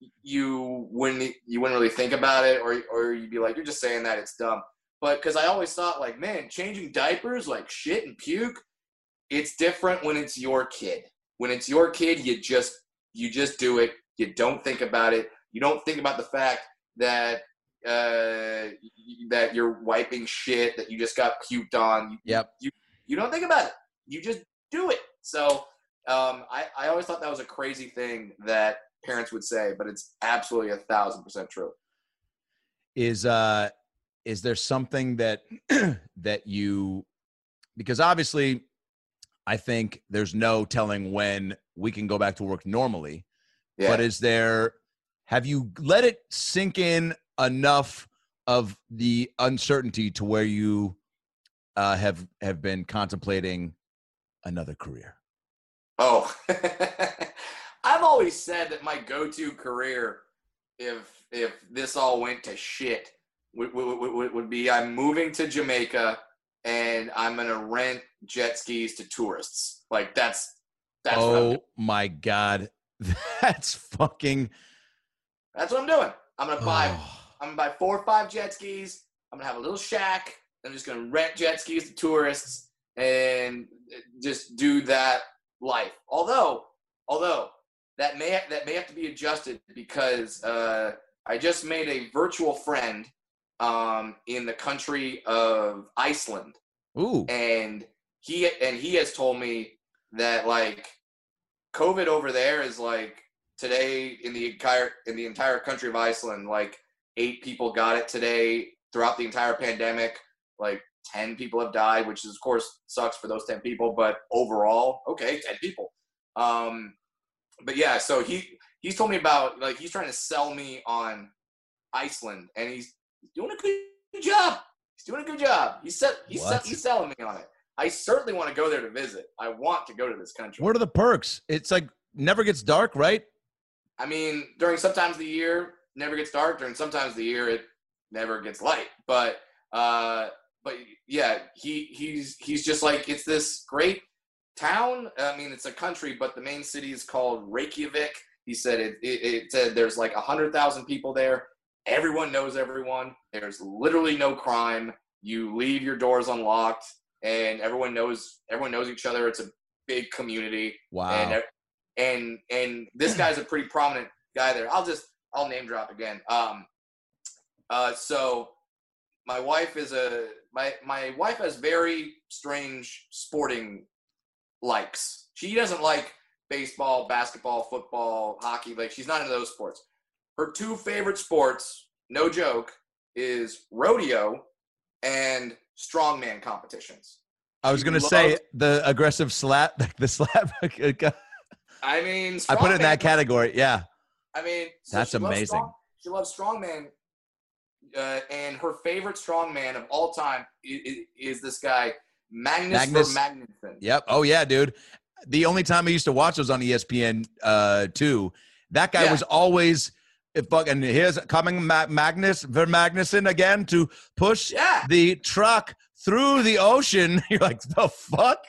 you wouldn't you wouldn't really think about it, or or you'd be like, you're just saying that, it's dumb. But because I always thought, like, man, changing diapers, like shit and puke, it's different when it's your kid. When it's your kid, you just you just do it. You don't think about it. You don't think about the fact that uh, that you're wiping shit that you just got puked on. Yep. You you don't think about it. You just do it. So um, I I always thought that was a crazy thing that parents would say, but it's absolutely a thousand percent true. Is uh is there something that that you, because obviously I think there's no telling when we can go back to work normally, Yeah. but is there, have you let it sink in enough of the uncertainty to where you uh, have have been contemplating another career? Oh, I've always said that my go-to career, if if this all went to shit, would, would, would, would be I'm moving to Jamaica and I'm gonna rent jet skis to tourists. Like that's that's what I'm Oh doing. my God, that's fucking. That's what I'm doing. I'm gonna buy Oh. I'm gonna buy four or five jet skis. I'm gonna have a little shack. I'm just gonna rent jet skis to tourists and just do that life. Although, although that may that may have to be adjusted because uh, I just made a virtual friend um, in the country of Iceland, Ooh. and he and he has told me that like COVID over there is like today in the entire in the entire country of Iceland, like eight people got it today throughout the entire pandemic. Like ten people have died, which is, of course sucks for those ten people, but overall, okay, ten people. Um, but yeah, so he he's told me about like he's trying to sell me on Iceland, and he's doing a good job. He's doing a good job. He's set, he's What? he's selling me on it. I certainly want to go there to visit. I want to go to this country. What are the perks? It's like never gets dark, right? I mean, during sometimes of the year, never gets dark. During sometimes of the year, it never gets light. But, uh, but yeah, he he's he's just like it's this great town. I mean, it's a country, but the main city is called Reykjavik. He said it. It, it said there's like a hundred thousand people there. Everyone knows everyone. There's literally no crime. You leave your doors unlocked, and everyone knows everyone knows each other. It's a big community. Wow. And and and this guy's a pretty prominent guy there. I'll just I'll name drop again. Um, uh, so my wife is a my my wife has very strange sporting likes. She doesn't like baseball, basketball, football, hockey. Like she's not into those sports. Her two favorite sports, no joke, is rodeo and strongman competitions. I was She gonna loves- say the aggressive slap, the slap. I mean, I put it in that strongman- category. Yeah. I mean, so That's she loves amazing. strong- she loves strongman, uh, and her favorite strongman of all time is, is this guy Magnus, Magnus- Magnuson. Yep. Oh yeah, dude. The only time I used to watch was on E S P N uh, two. That guy Yeah. was always if fucking here's coming Ma- Magnus Vermagnuson again to push Yeah. the truck through the ocean. You're like, the fuck?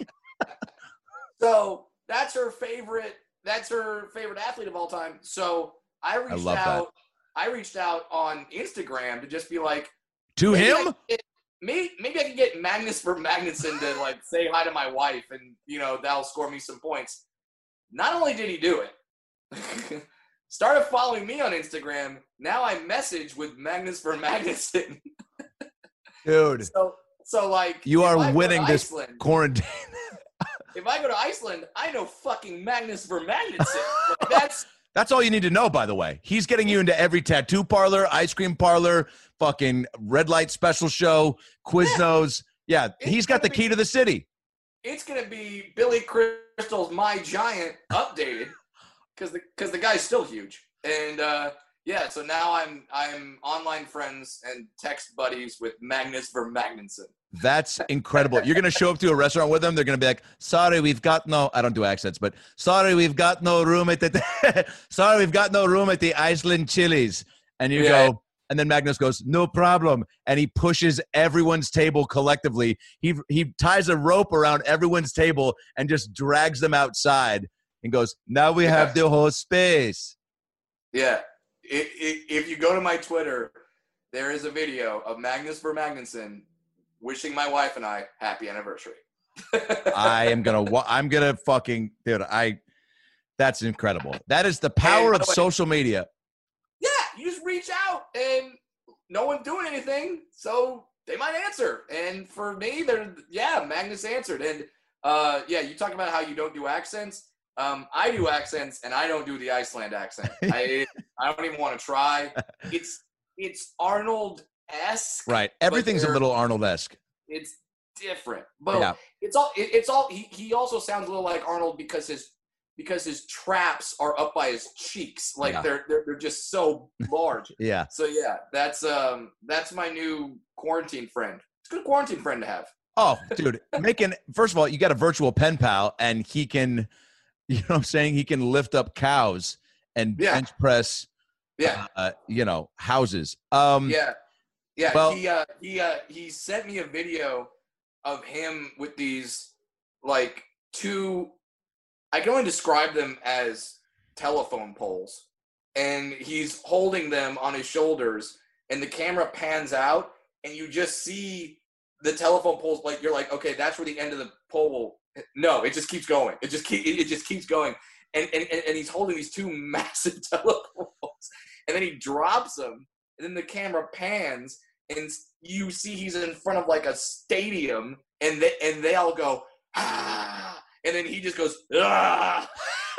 So that's her favorite. That's her favorite athlete of all time. So I reached love that. out. I reached out on Instagram to just be like, To maybe I him? could get- Maybe, maybe I can get Magnus Vermagnuson to like say hi to my wife, and you know that'll score me some points. Not only did he do it, started following me on Instagram. Now I message with Magnus Vermagnuson. Dude, so, so like you if are I go to winning this Iceland, quarantine. if I go to Iceland, I know fucking Magnus Vermagnuson. Like, that's That's all you need to know, by the way. He's getting you into every tattoo parlor, ice cream parlor, fucking red light special show, Quiznos. Yeah, It's he's got the gonna key be- to the city. it's gonna be Billy Crystal's My Giant updated because the because the guy's still huge. And uh, yeah, so now I'm I'm online friends and text buddies with Magnus Vermagnuson. That's incredible. You're going to show up to a restaurant with them. They're going to be like, sorry, we've got no, I don't do accents, but sorry, we've got no room at the, sorry, we've got no room at the Iceland Chili's. And you Yeah. go, and then Magnus goes, no problem. And he pushes everyone's table collectively. He, he ties a rope around everyone's table and just drags them outside and goes, now we have the whole space. Yeah, It, it, if you go to my Twitter, there is a video of Magnus for Magnuson wishing my wife and I happy anniversary. I am gonna. wa- I'm gonna fucking dude. I. That's incredible. That is the power And of by the way- social media. Yeah, you just reach out and no one's doing anything, so they might answer. And for me, they're yeah, Magnus answered. And uh, yeah, you talk about how you don't do accents. Um, I do accents, and I don't do the Iceland accent. I I don't even want to try. It's it's Arnold-esque. Right. Everything's a they're- little Arnold-esque. It's different, but Yeah. it's all it, it's all. He, he also sounds a little like Arnold because his because his traps are up by his cheeks, like Yeah. they're, they're they're just so large. Yeah. So yeah, that's um that's my new quarantine friend. It's a good quarantine friend to have. Oh, dude, making first of all, you got a virtual pen pal, and he can, you know, what I'm saying he can lift up cows and Yeah. bench press, Yeah, uh, you know, houses. Um, yeah, yeah. well- he uh, he uh, he sent me a video of him with these like two. I can only describe them as telephone poles, and he's holding them on his shoulders, and the camera pans out, and you just see the telephone poles. Like you're like, okay, that's where the end of the pole will. No, it just keeps going. It just keep, it just keeps going, and and and he's holding these two massive telephone poles, and then he drops them, and then the camera pans, and you see he's in front of like a stadium, and they and they all go ah. And then he just goes, ah.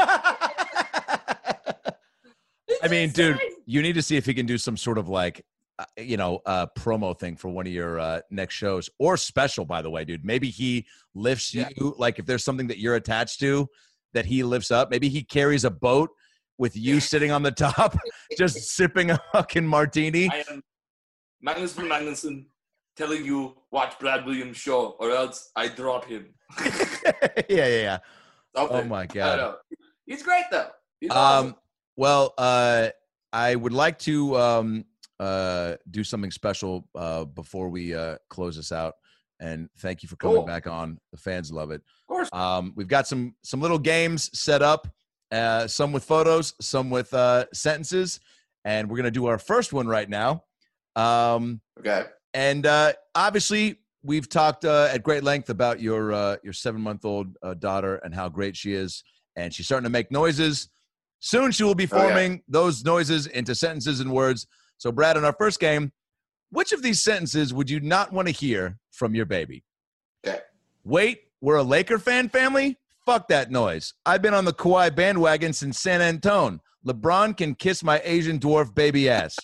I mean, dude, you need to see if he can do some sort of like, uh, you know, uh, promo thing for one of your uh, next shows or special, by the way, dude. Maybe he lifts Yeah. you, like if there's something that you're attached to that he lifts up. Maybe he carries a boat with you sitting on the top, just sipping a fucking martini. I am Magnus von Magnuson telling you watch Brad Williams' show, or else I drop him. yeah, yeah, yeah. Okay. Oh my I God. know. He's great though. He's Um, awesome. well, uh, I would like to um, uh, do something special uh, before we uh, close this out. And thank you for coming Cool. back on. The fans love it. Of course. Um, we've got some some little games set up, uh, some with photos, some with uh, sentences, and we're gonna do our first one right now. Um, Okay. and uh, obviously, we've talked uh, at great length about your uh, your seven month old uh, daughter and how great she is, and she's starting to make noises. Soon, she will be Oh, yeah. forming those noises into sentences and words. So, Brad, in our first game, which of these sentences would you not want to hear from your baby? Okay. Wait, we're a Laker fan family? Fuck that noise. I've been on the Kawhi bandwagon since San Antone. LeBron can kiss my Asian dwarf baby ass.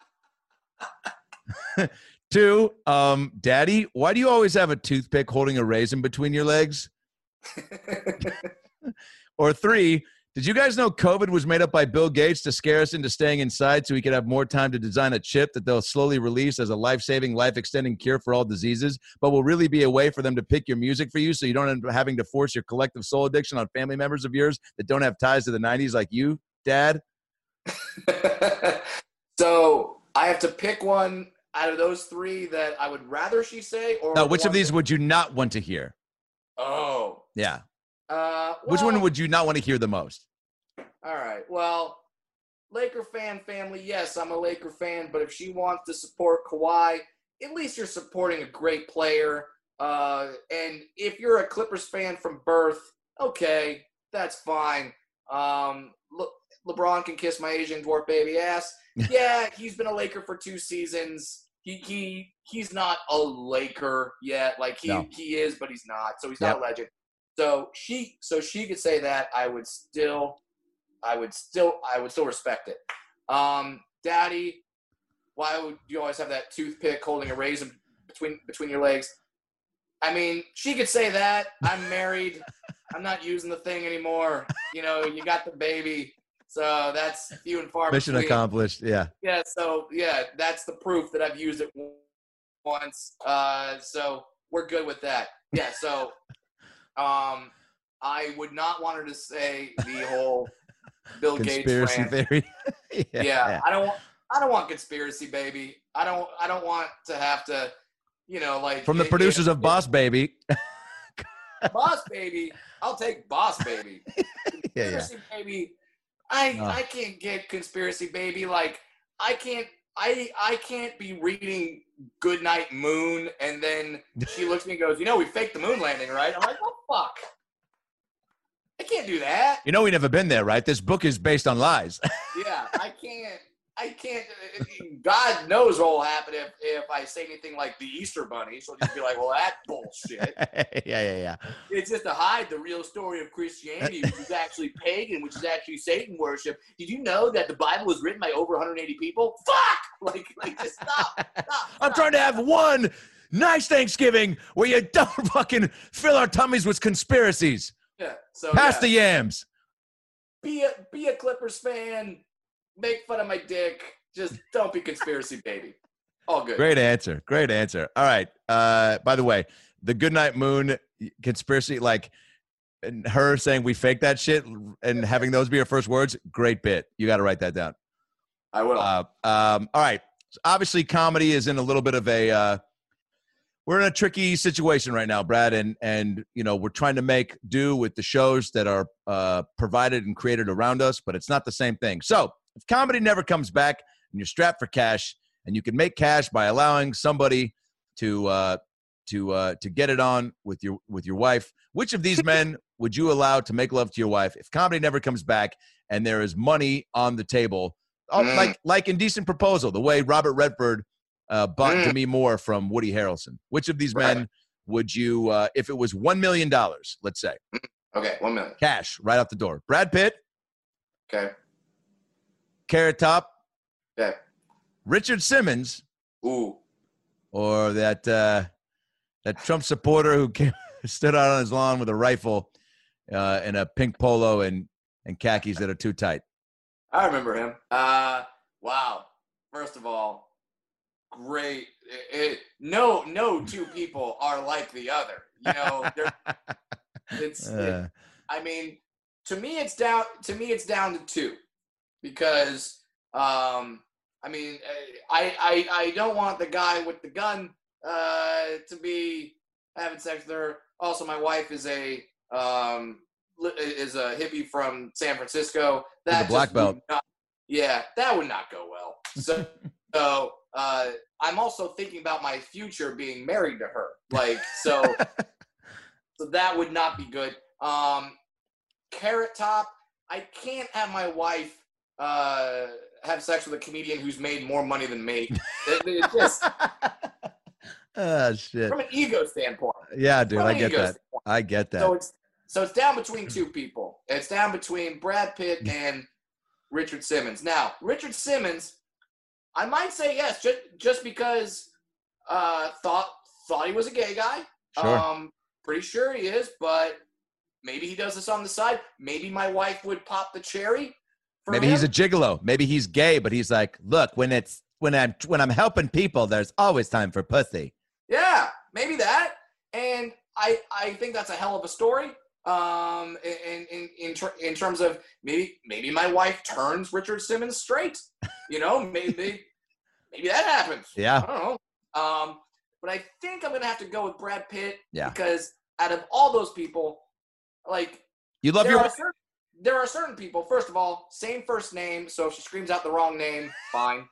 Two, um, Daddy, why do you always have a toothpick holding a raisin between your legs? Or three, did you guys know COVID was made up by Bill Gates to scare us into staying inside so he could have more time to design a chip that they'll slowly release as a life-saving, life-extending cure for all diseases, but will really be a way for them to pick your music for you so you don't end up having to force your collective soul addiction on family members of yours that don't have ties to the nineties like you, Dad? So I have to pick one out of those three that I would rather she say, or Now, the which of ones these that- would you not want to hear? Oh. Yeah. Uh, Which well, one would you not want to hear the most? All right. Well, Laker fan family, yes, I'm a Laker fan, but if she wants to support Kawhi, at least you're supporting a great player. Uh, and if you're a Clippers fan from birth, okay, that's fine. Um, Le- LeBron can kiss my Asian dwarf baby ass. Yeah, he's been a Laker for two seasons. He he he's not a Laker yet. Like he No. he is, but he's not. So he's not a legend. So she so she could say that. I would still I would still I would still respect it. Um, Daddy, why would you always have that toothpick holding a raisin between between your legs? I mean, she could say that. I'm married. I'm not using the thing anymore. You know, you got the baby. So that's few and far Mission between. accomplished. Yeah. Yeah, so yeah, that's the proof that I've used it once. Uh, so we're good with that. Yeah, so um, I would not want her to say the whole Bill Gates Conspiracy rant. theory. Yeah, yeah. I don't want. I don't want conspiracy, baby. I don't. I don't want to have to. You know, like From the it- producers it- of Boss Baby. Boss Baby. I'll take Boss Baby. Yeah, yeah. Conspiracy Baby. I Oh. I can't get conspiracy baby. Like I can't I I can't be reading Goodnight Moon and then she looks at me and goes, you know, we faked the moon landing, right? I'm like, oh fuck. I can't do that. You know, we never been there, right? This book is based on lies. Yeah, I can't. I can't. God knows what will happen if, if I say anything like the Easter Bunny. So just be like, well, that's bullshit. yeah, yeah, yeah. It's just to hide the real story of Christianity, which is actually pagan, which is actually Satan worship. Did you know that the Bible was written by over one hundred eighty people? Fuck! Like, like just stop. stop I'm stop. trying to have one nice Thanksgiving where you don't fucking fill our tummies with conspiracies. Yeah. So Pass yeah. the yams. Be a be a Clippers fan. Make fun of my dick. Just don't be conspiracy baby. All good. Great answer. Great answer. All right. Uh, by the way, the Goodnight Moon conspiracy, like and her saying we faked that shit and having those be her first words, great bit. You got to write that down. I will. Uh, um, all right. So obviously, comedy is in a little bit of a. Uh, we're in a tricky situation right now, Brad, and and you know we're trying to make do with the shows that are uh, provided and created around us, but it's not the same thing. So if comedy never comes back and you're strapped for cash, and you can make cash by allowing somebody to uh, to uh, to get it on with your with your wife, which of these men would you allow to make love to your wife if comedy never comes back and there is money on the table? Oh, Mm. like like Indecent Proposal, the way Robert Redford uh, bought Mm. Demi Moore from Woody Harrelson. Which of these Right. men would you, uh, if it was one million dollars, let's say, Okay, one minute. cash right out the door? Brad Pitt, Okay. Carrot Top, Okay. Richard Simmons, Ooh. or that uh, that Trump supporter who came, stood out on his lawn with a rifle uh, and a pink polo and, and khakis that are too tight? I remember him. Uh, wow. First of all, great. It, it, no, no two people are like the other. You know, they're- it's. it- Uh, I mean, to me, it's down. To me, it's down to two, because um, I mean, I I I don't want the guy with the gun uh to be having sex with her. Also, my wife is a um li- is a hippie from San Francisco. With a That black just would belt. not- yeah, that would not go well. So, so uh, I'm also thinking about my future being married to her. Like, so, so that would not be good. Um, Carrot Top, I can't have my wife uh, have sex with a comedian who's made more money than me. It, it just oh, shit. from an ego standpoint. Yeah, dude, From I an get ego that. standpoint. I get that. So it's so it's down between two people. It's down between Brad Pitt and Richard Simmons. Now, Richard Simmons, I might say yes, just just because uh, thought thought he was a gay guy. Sure. Um, pretty sure he is, but maybe he does this on the side. Maybe my wife would pop the cherry. For Maybe him. he's a gigolo. Maybe he's gay, but he's like, look, when it's when I'm when I'm helping people, there's always time for pussy. Yeah, maybe that. And I I think that's a hell of a story. Um, in in in, ter- in terms of maybe maybe my wife turns Richard Simmons straight. You know, maybe maybe that happens. Yeah. I don't know. Um, but I think I'm gonna have to go with Brad Pitt. Yeah. Because out of all those people, like You love there your are certain, there are certain people. First of all, same first name, so if she screams out the wrong name, fine,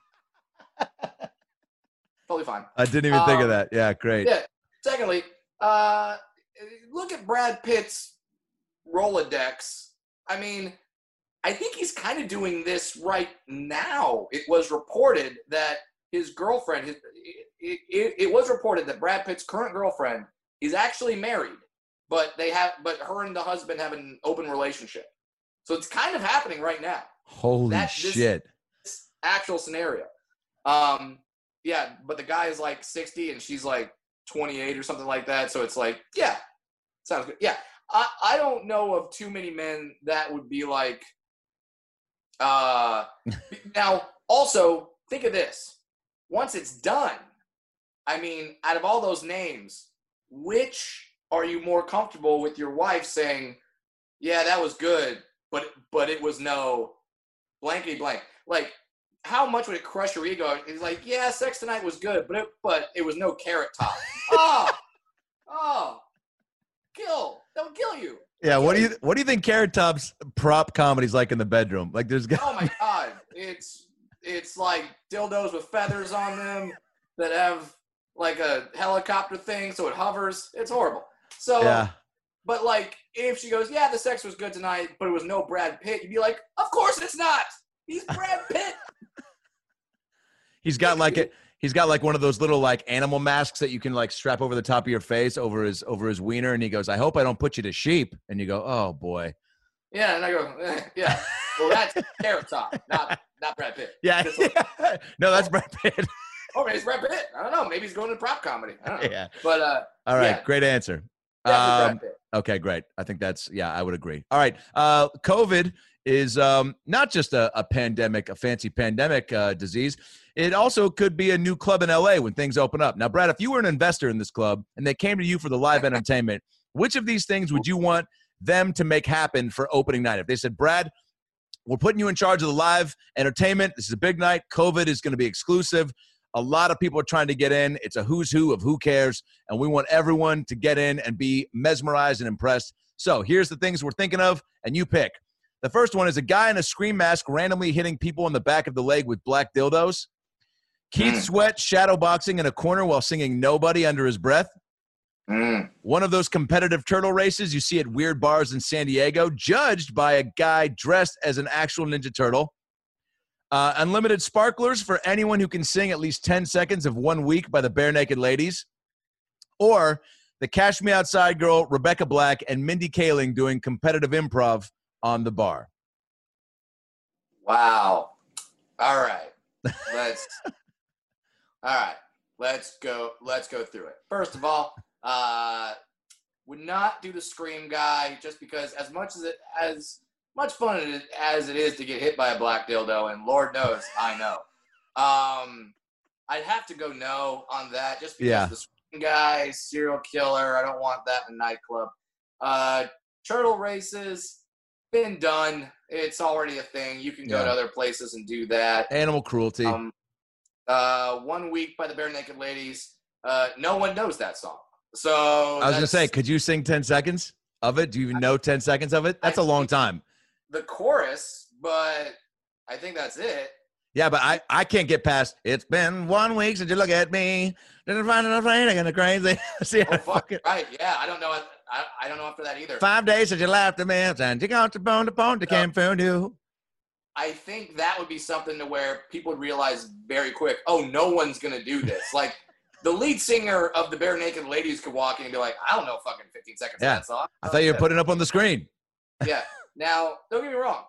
totally fine. I didn't even think of Um, that. Yeah, great. Yeah. Secondly, uh, look at Brad Pitt's Rolodex. I mean, I think he's kind of doing this right now. It was reported that his girlfriend, his, it, it, it was reported that Brad Pitt's current girlfriend is actually married, but they have, but her and the husband have an open relationship. So it's kind of happening right now. Holy that- this- shit. This actual scenario. Um, yeah, but the guy is like sixty and she's like twenty-eight or something like that. So it's like, yeah, sounds good. Yeah. I, I don't know of too many men that would be like, uh, now also think of this. Once it's done, I mean, out of all those names, which are you more comfortable with your wife saying, yeah, that was good, but, but it was no blankety blank. Like, how much would it crush your ego? It's like, yeah, sex tonight was good, but it, but it was no Carrot Top. Oh, oh, kill. That would kill you. Yeah, what do you what do you think Carrot Top's prop comedy's like in the bedroom? Like, there's Oh my god, it's it's like dildos with feathers on them that have like a helicopter thing, so it hovers. It's horrible. So, yeah, but like, if she goes, yeah, the sex was good tonight, but it was no Brad Pitt, you'd be like, of course it's not. He's Brad Pitt. he's got like a he's got like one of those little like animal masks that you can like strap over the top of your face over his over his wiener, and he goes, "I hope I don't put you to sheep." And you go, "Oh boy." Yeah, and I go, eh, yeah. Well, that's Carrot Top, not not Brad Pitt. Yeah, yeah. No, that's Brad Pitt. Oh, maybe it's Brad Pitt. I don't know. Maybe he's going to prop comedy. I don't know. Yeah. But uh, All right, yeah, great answer. definitely Um, Brad Pitt. okay, great. I think that's yeah, I would agree. All right, uh, COVID is um, not just a, a pandemic, a fancy pandemic uh, disease. It also could be a new club in L A when things open up. Now, Brad, if you were an investor in this club and they came to you for the live entertainment, which of these things would you want them to make happen for opening night? If they said, Brad, we're putting you in charge of the live entertainment. This is a big night. COVID is going to be exclusive. A lot of people are trying to get in. It's a who's who of who cares, and we want everyone to get in and be mesmerized and impressed. So here's the things we're thinking of, and you pick. The first one is a guy in a scream mask randomly hitting people in the back of the leg with black dildos. Keith Mm. Sweat shadowboxing in a corner while singing Nobody under his breath. Mm. One of those competitive turtle races you see at weird bars in San Diego, judged by a guy dressed as an actual Ninja Turtle. Uh, unlimited sparklers for anyone who can sing at least ten seconds of One Week by the Bare Naked Ladies. Or the Cash Me Outside girl, Rebecca Black, and Mindy Kaling doing competitive improv on the bar. Wow. All right. Let's. all right. Let's go. Let's go through it. First of all, uh, would not do the scream guy just because as much as it as much fun it- as it is to get hit by a black dildo, and Lord knows I know. Um, I'd have to go no on that just because Yeah. the scream guy, serial killer. I don't want that in a nightclub. Uh, turtle races. Been done. It's already a thing. You can go Yeah. to other places and do that. Animal cruelty. Um, uh, One Week by the Bare Naked Ladies. Uh, no one knows that song. So I was going to that's- say, could you sing ten seconds of it? Do you even know ten seconds of it? That's a I long think- time. the chorus, but I think that's it. Yeah, but I, I can't get past, it's been one week since you look at me. Didn't find enough rain, I'm gonna crazy. See, Oh, fuck. Right? Yeah, I don't know. I, I don't know after that either. Five days since you laughed at me, and you got to bone to bone to Yeah. came found you. I think that would be something to where people would realize very quick, oh, no one's gonna do this. Like the lead singer of the Bare Naked Ladies could walk in and be like, I don't know fucking fifteen seconds Yeah. of that song. I thought you were Yeah. putting it up on the screen. Yeah. Now, don't get me wrong.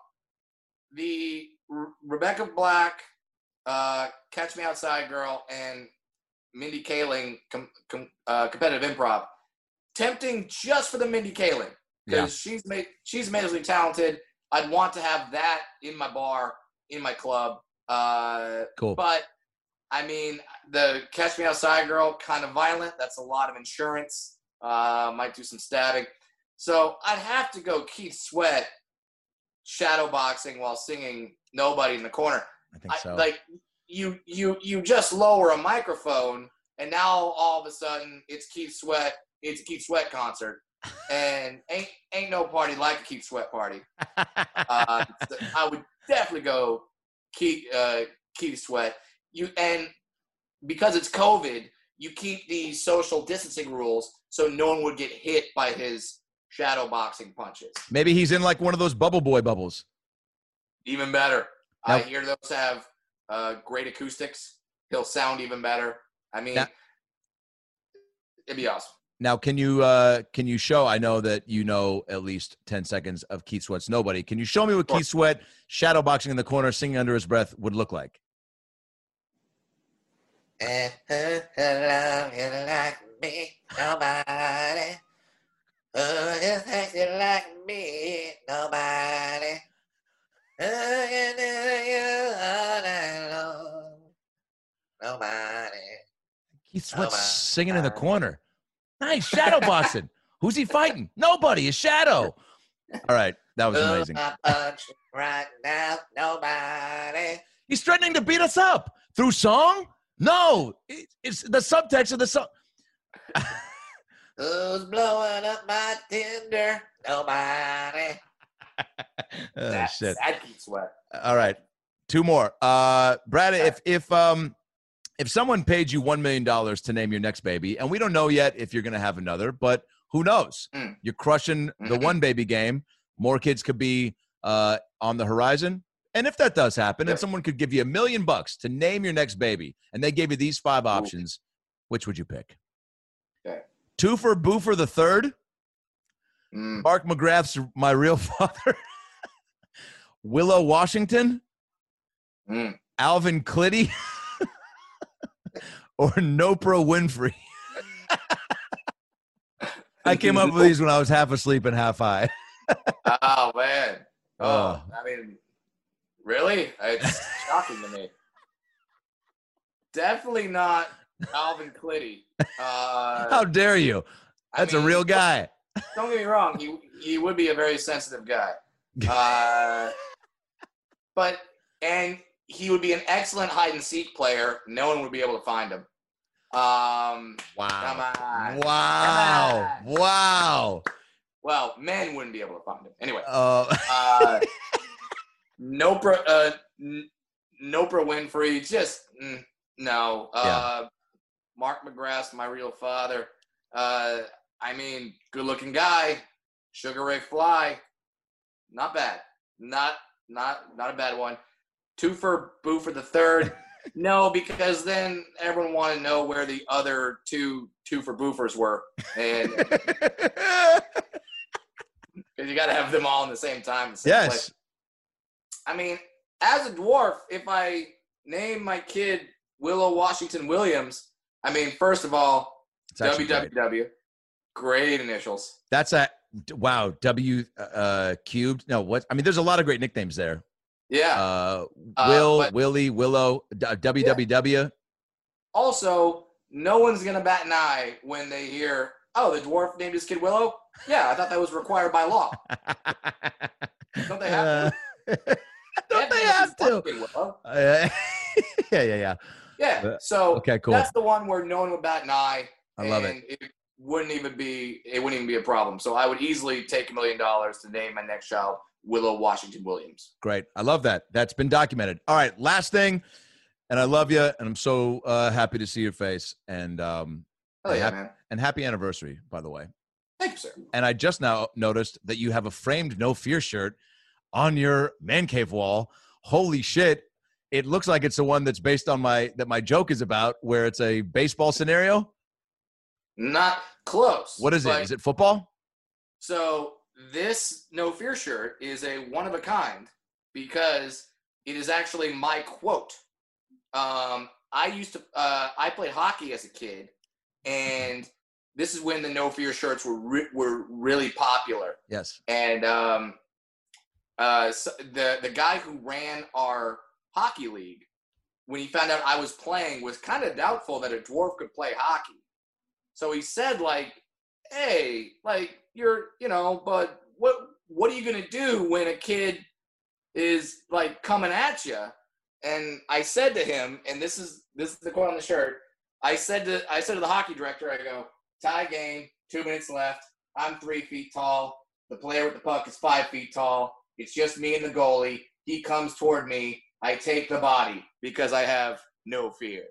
The Re- Rebecca Black, uh, Catch Me Outside girl, and Mindy Kaling com- com- uh, competitive improv, tempting just for the Mindy Kaling because she's made she's amazingly talented. I'd want to have that in my bar, in my club. Uh, Cool. but I mean, the Catch Me Outside girl, kind of violent. That's a lot of insurance. Uh, might do some stabbing. So I'd have to go Keith Sweat shadowboxing while singing Nobody in the corner. I think I, so. like you, you, you just lower a microphone, and now all of a sudden it's Keith Sweat. It's a Keith Sweat concert, and ain't ain't no party like a Keith Sweat party. Uh, so I would definitely go Keith uh, Keith Sweat. You and because it's COVID, you keep the social distancing rules so no one would get hit by his shadow boxing punches. Maybe he's in like one of those bubble boy bubbles. Even better. Now- I hear those have uh, great acoustics. He'll sound even better. I mean, Now- it'd be awesome. Now, can you uh, can you show? I know that you know at least ten seconds of Keith Sweat's Nobody. Can you show me what Sure. Keith Sweat shadowboxing in the corner, singing under his breath, would look like? And who love you like me? Nobody. Who just thinks you like me? Nobody. Who can do you all night long? Nobody. Keith Sweat's Nobody. singing in the corner. Nice shadowboxing. Who's he fighting? Nobody. His shadow. All right, that was amazing. Who I punch right now? Nobody. He's threatening to beat us up through song. No, it- it's the subtext of the song. Who's blowing up my Tinder? Nobody. Oh, that, shit. That Keith Sweat. All right. Two more. Uh, Brad, if if um if someone paid you one million dollars to name your next baby, and we don't know yet if you're going to have another, but who knows? Mm. You're crushing the Mm-hmm. one baby game. More kids could be uh, on the horizon. And if that does happen, Yep. and someone could give you a million bucks to name your next baby, and they gave you these five Ooh. options, which would you pick? Okay. Twofer Boofer the third, Mm. Mark McGrath's My Real Father, Willow Washington, Mm. Alvin Klitty, or Nopra Winfrey. I came up with these when I was half asleep and half high. Oh, man. Oh, Uh. I mean, really? It's shocking to me. Definitely not Alvin Klitty. Uh, How dare you? I That's mean, a real guy. Don't get me wrong. He, he would be a very sensitive guy. Uh, but, and he would be an excellent hide and seek player. No one would be able to find him. Um, Wow. Come on. Wow. Come Wow. well, men wouldn't be able to find him. Anyway. Uh, Uh, Nopra, uh, N- Nopra Winfrey, just mm, no. Uh, Mark McGrath, My Real Father. Uh, I mean, good-looking guy, Sugar Ray Fly, not bad. Not not not a bad one. Two for Boo for the third. No, because then everyone wanted to know where the other two two for Boofers were, and because you got to have them all in the same time. The same yes. place. I mean, as a dwarf, if I name my kid Willow Washington Williams, I mean, first of all, It's actually W W W, great. great initials. That's a wow. W uh, cubed. No, what? I mean, there's a lot of great nicknames there. Yeah. Uh, Uh, Will, but- Willie, Willow, D- W W W. Also, no one's going to bat an eye when they hear, oh, the dwarf named his kid Willow? Yeah, I thought that was required by law. Don't they have to? Don't they name have his to? kid Willow. Uh, yeah, yeah, yeah. Yeah, Uh, so Okay, cool. that's the one where no one would bat an eye. I love and it. wouldn't even be it wouldn't even be a problem. So I would easily take a million dollars to name my next child Willow Washington Williams. Great. I love that. That's been documented. All right. Last thing. And I love you. And I'm so uh, happy to see your face. And um, Oh yeah, hap- man. and happy anniversary, by the way. Thank you, sir. And I just now noticed that you have a framed No Fear shirt on your man cave wall. Holy shit. It looks like it's the one that's based on my that my joke is about, where it's a baseball scenario. Not close. What is it? but- Is it football? So this No Fear shirt is a one of a kind because it is actually my quote. Um, I used to uh, I played hockey as a kid, and this is when the No Fear shirts were re- were really popular. Yes. And um, uh, so the the guy who ran our hockey league, when he found out I was playing, was kind of doubtful that a dwarf could play hockey. So he said, like, "Hey, like you're, you know, but what what are you gonna do when a kid is like coming at you?" And I said to him, and this is this is the quote on the shirt. I said to I said to the hockey director, I go, "Tie game, two minutes left. I'm three feet tall. The player with the puck is five feet tall. It's just me and the goalie. He comes toward me. I take the body because I have no fear."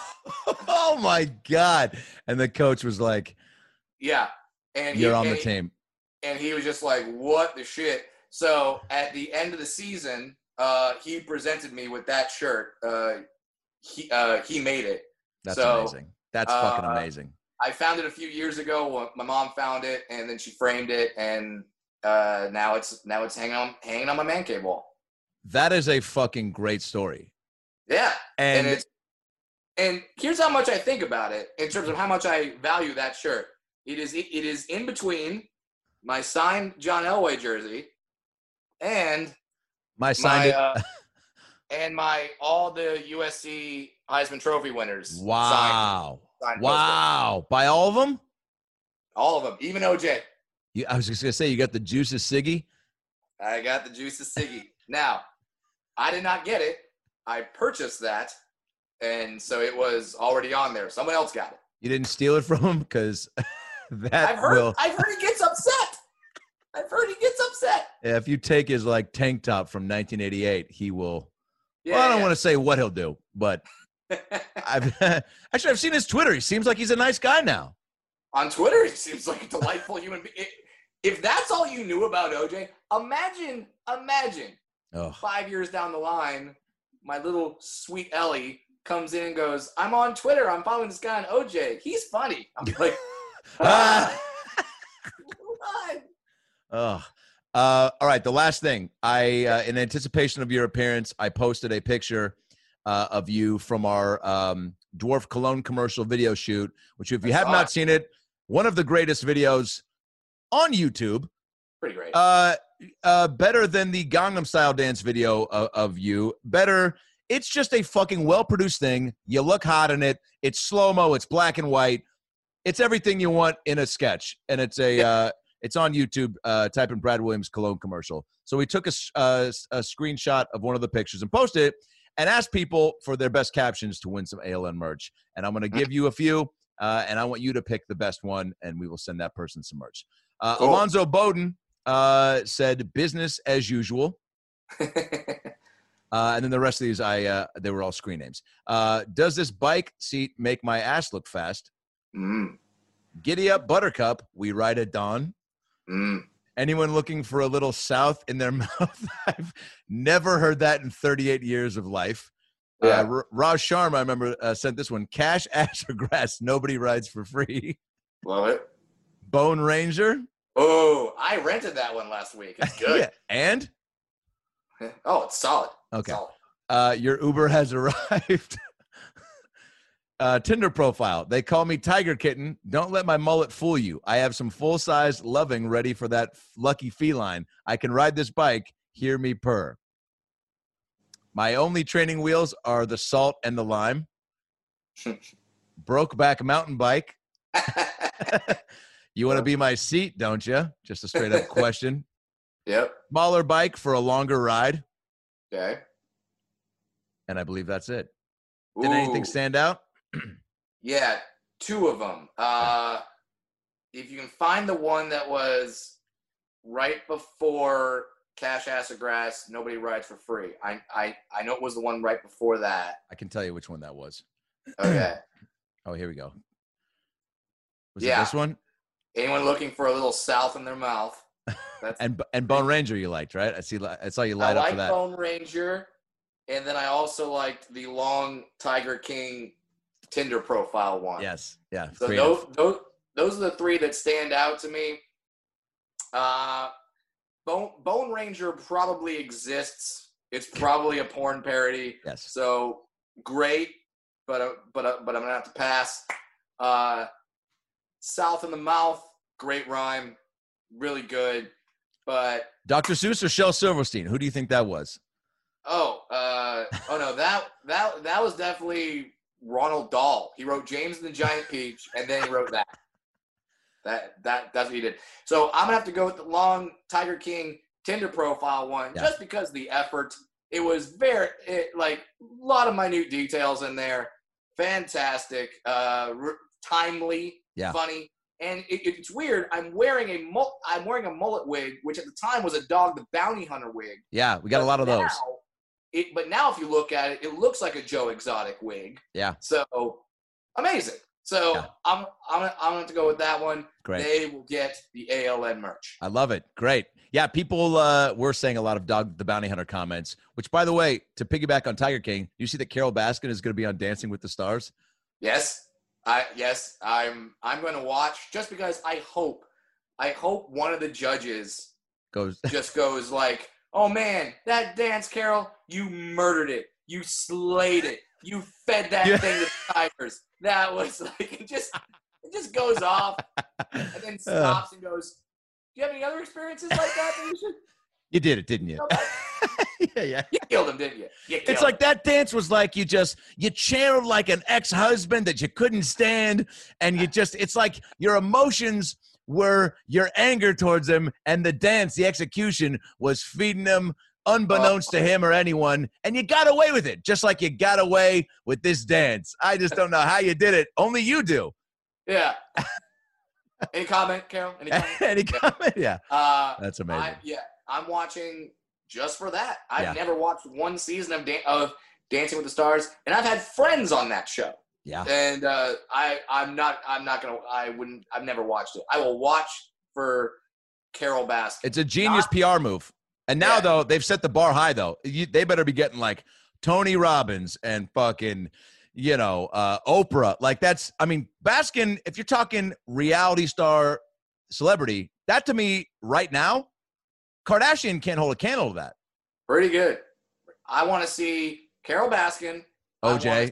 Oh my God. And the coach was like, Yeah, and he, you're on and the he- team. and he was just like, "What the shit?" So at the end of the season, uh, he presented me with that shirt. Uh, he uh, he made it. That's so, amazing. That's fucking uh, amazing. I found it a few years ago. My mom found it, and then she framed it, and uh, now it's now it's hanging on hanging on my man cave wall. That is a fucking great story. Yeah, And, and it's and here's how much I think about it in terms of how much I value that shirt. It is it is in between my signed John Elway jersey and my signed my uh, and my all the U S C Heisman Trophy winners. it. Wow. signed, signed Wow. By all of them? posters. All of them, even O J. You, I was just going to say, you got the juices, Siggy. I got the Juices Siggy. Now, I did not get it. I purchased that, and so it was already on there. Someone else got it. You didn't steal it from him? Because that I've heard. will. I've heard he gets upset. I've heard he gets upset. If you take his like tank top from nineteen eighty-eight, he will. Yeah, well, I don't yeah. want to say what he'll do, but I've actually I've seen his Twitter. He seems like he's a nice guy now. On Twitter, he seems like a delightful human being. If that's all you knew about O J, imagine, imagine, Oh, five years down the line, my little sweet Ellie comes in and goes, I'm on Twitter. I'm following this guy on O J. He's funny. I'm like, ah. What? oh. Uh, all right. The last thing, I uh, in anticipation of your appearance, I posted a picture uh, of you from our um, Dwarf Cologne commercial video shoot. Which, if you I have saw not it. seen it, one of the greatest videos on YouTube. Pretty great. Uh, uh, better than the Gangnam Style dance video of, of you. Better. It's just a fucking well-produced thing. You look hot in it. It's slow-mo. It's black and white. It's everything you want in a sketch. And it's a, Yeah. uh, it's on YouTube. Uh, type in Brad Williams Cologne commercial. So we took a, s- uh, s- a screenshot of one of the pictures and posted it and asked people for their best captions to win some A L N merch. And I'm going to give you a few, uh, and I want you to pick the best one, and we will send that person some merch. Uh, Cool. Alonzo Bowden uh, said business as usual. Uh, and then the rest of these, I uh, they were all screen names. Uh, does this bike seat make my ass look fast? mm, Giddy up, Buttercup. We ride at dawn. mm. Anyone looking for a little south in their mouth? I've never heard that in thirty-eight years of life. Yeah. Uh, R- Raj Sharma, I remember, uh, sent this one. Cash, ass, or grass. Nobody rides for free. Love it. Bone Ranger. Oh, I rented that one last week. It's good. Yeah. And Oh, it's solid. Okay. Solid. uh, your Uber has arrived. Uh, Tinder profile. They call me Tiger Kitten. Don't let my mullet fool you. I have some full-size loving ready for that lucky feline. I can ride this bike. Hear me purr. My only training wheels are the salt and the lime. Brokeback mountain bike. You want to be my seat, don't you? Just a straight-up question. Yep. Smaller bike for a longer ride. Okay. And I believe that's it. Did anything Ooh. stand out? Yeah, two of them. Uh, if you can find the one that was right before Cash Ass or Grass, Nobody Rides for Free. I, I, I know it was the one right before that. I can tell you which one that was. Okay. Oh, here we go. Was Yeah. it this one? Anyone looking for a little south in their mouth? That's, And and Bone Ranger you liked, right? I see. I saw you I light up for like that. Bone Ranger, and then I also liked the long Tiger King Tinder profile one. Yes. Yeah. So creative. those, those those are the three that stand out to me. Uh, Bone Bone Ranger probably exists. It's probably a porn parody. Yes. So great, but uh, but uh, but I'm gonna have to pass. Uh, South in the Mouth, great rhyme, really good. But Doctor Seuss or Shel Silverstein? Who do you think that was? oh, uh, oh no, that that that was definitely Ronald Dahl. He wrote James and the Giant Peach, and then he wrote that. That that that's what he did. So I'm gonna have to go with the long Tiger King Tinder profile one, Yeah. just because of the effort. It was very it, like a lot of minute details in there. Fantastic, uh, r- timely, Yeah. funny, and it, it's weird. I'm wearing a mul- I'm wearing a mullet wig, which at the time was a Dog the Bounty Hunter wig. Yeah, we got a But lot of those. now, It, but now, if you look at it, it looks like a Joe Exotic wig. Yeah. So amazing. So Yeah. I'm I'm I'm going to have to go with that one. Great. They will get the A L N merch. I love it. Great. Yeah, people uh, were saying a lot of Dog the Bounty Hunter comments, which, by the way, to piggyback on Tiger King, you see that Carol Baskin is going to be on Dancing with the Stars? Yes, I yes I'm I'm going to watch just because I hope I hope one of the judges Goes. just goes like, oh man, that dance, Carol, you murdered it, you slayed it, you fed that Yeah. thing to the tigers. That was like it just it just goes off and then stops and goes. Do you have any other experiences like that? That you should You did it, didn't you? know about? yeah, yeah. You killed him, didn't you? You killed It's like that dance was like you just you channeled like an ex-husband that you couldn't stand, and you just it's like your emotions were your anger towards him, and the dance, the execution was feeding him unbeknownst to him or anyone, and you got away with it, just like you got away with this dance. I just don't know how you did it. Only you do. Yeah. Any comment, Carol? Any comment? Any comment? Yeah. Uh, That's amazing. I, yeah, I'm watching just for that. I've Yeah. never watched one season of, Dan- of Dancing with the Stars, and I've had friends on that show. Yeah. And uh, I, I'm not, I'm not gonna, I wouldn't, I've never watched it. I will watch for Carol Baskin. It's a genius Not- P R move. And now, Yeah. though, they've set the bar high, though. You, they better be getting like Tony Robbins and fucking, you know, uh, Oprah. Like that's, I mean, Baskin, if you're talking reality star celebrity, that to me right now, Kardashian can't hold a candle to that. Pretty good. I want to see Carol Baskin. O J.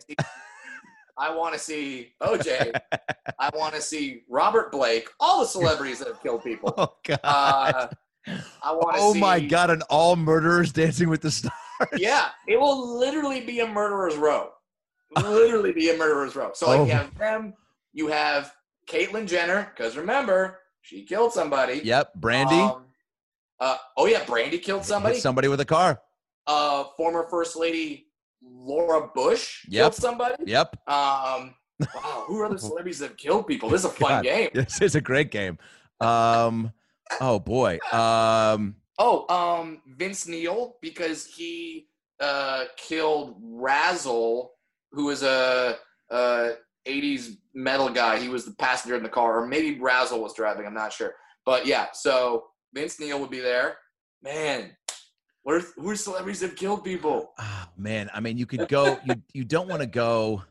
I want to see O J. I want to see Robert Blake. All the celebrities that have killed people. Oh, God. Uh, I want to oh, see. my God. An all murderers dancing with the stars. Yeah, it will literally be a murderer's row. Literally be a murderer's row. So like Oh. you have them, you have Caitlyn Jenner, because remember, she killed somebody. Yep. Brandy. Um, uh, oh yeah, Brandy killed somebody. Hit somebody with a car. Uh, former First Lady Laura Bush Yep. killed somebody. Yep. Um, wow, who are other celebrities that have killed people? This is a fun God, game. This is a great game. Um, oh, boy. Um, Oh, um, Vince Neil, because he uh, killed Razzle, who was a, a eighties metal guy. He was the passenger in the car, or maybe Razzle was driving. I'm not sure. But yeah, so Vince Neil would be there. Man, what are, who are celebrities that have killed people? oh, man. I mean, you could go, you, you don't want to go,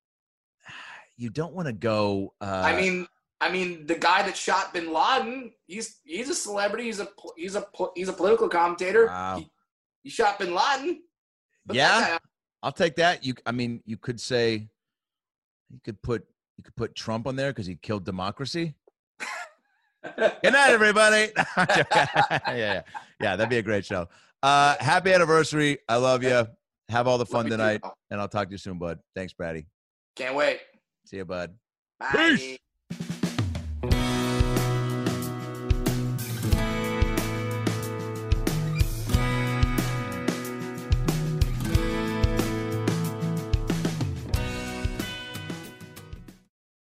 you don't want to go. Uh, I mean, I mean, the guy that shot Bin Laden, he's he's a celebrity. He's a he's a he's a political commentator. Wow. He, he shot Bin Laden. Put that Yeah. guy out. I'll take that. You, I mean, you could say, you could put, you could put Trump on there because he killed democracy. Good night, everybody. yeah, yeah, yeah. That'd be a great show. Uh, happy anniversary. I love you. Have all the fun Love you too. tonight, and I'll talk to you soon, bud. Thanks, Brady. Can't wait. See you, bud. Bye. Peace.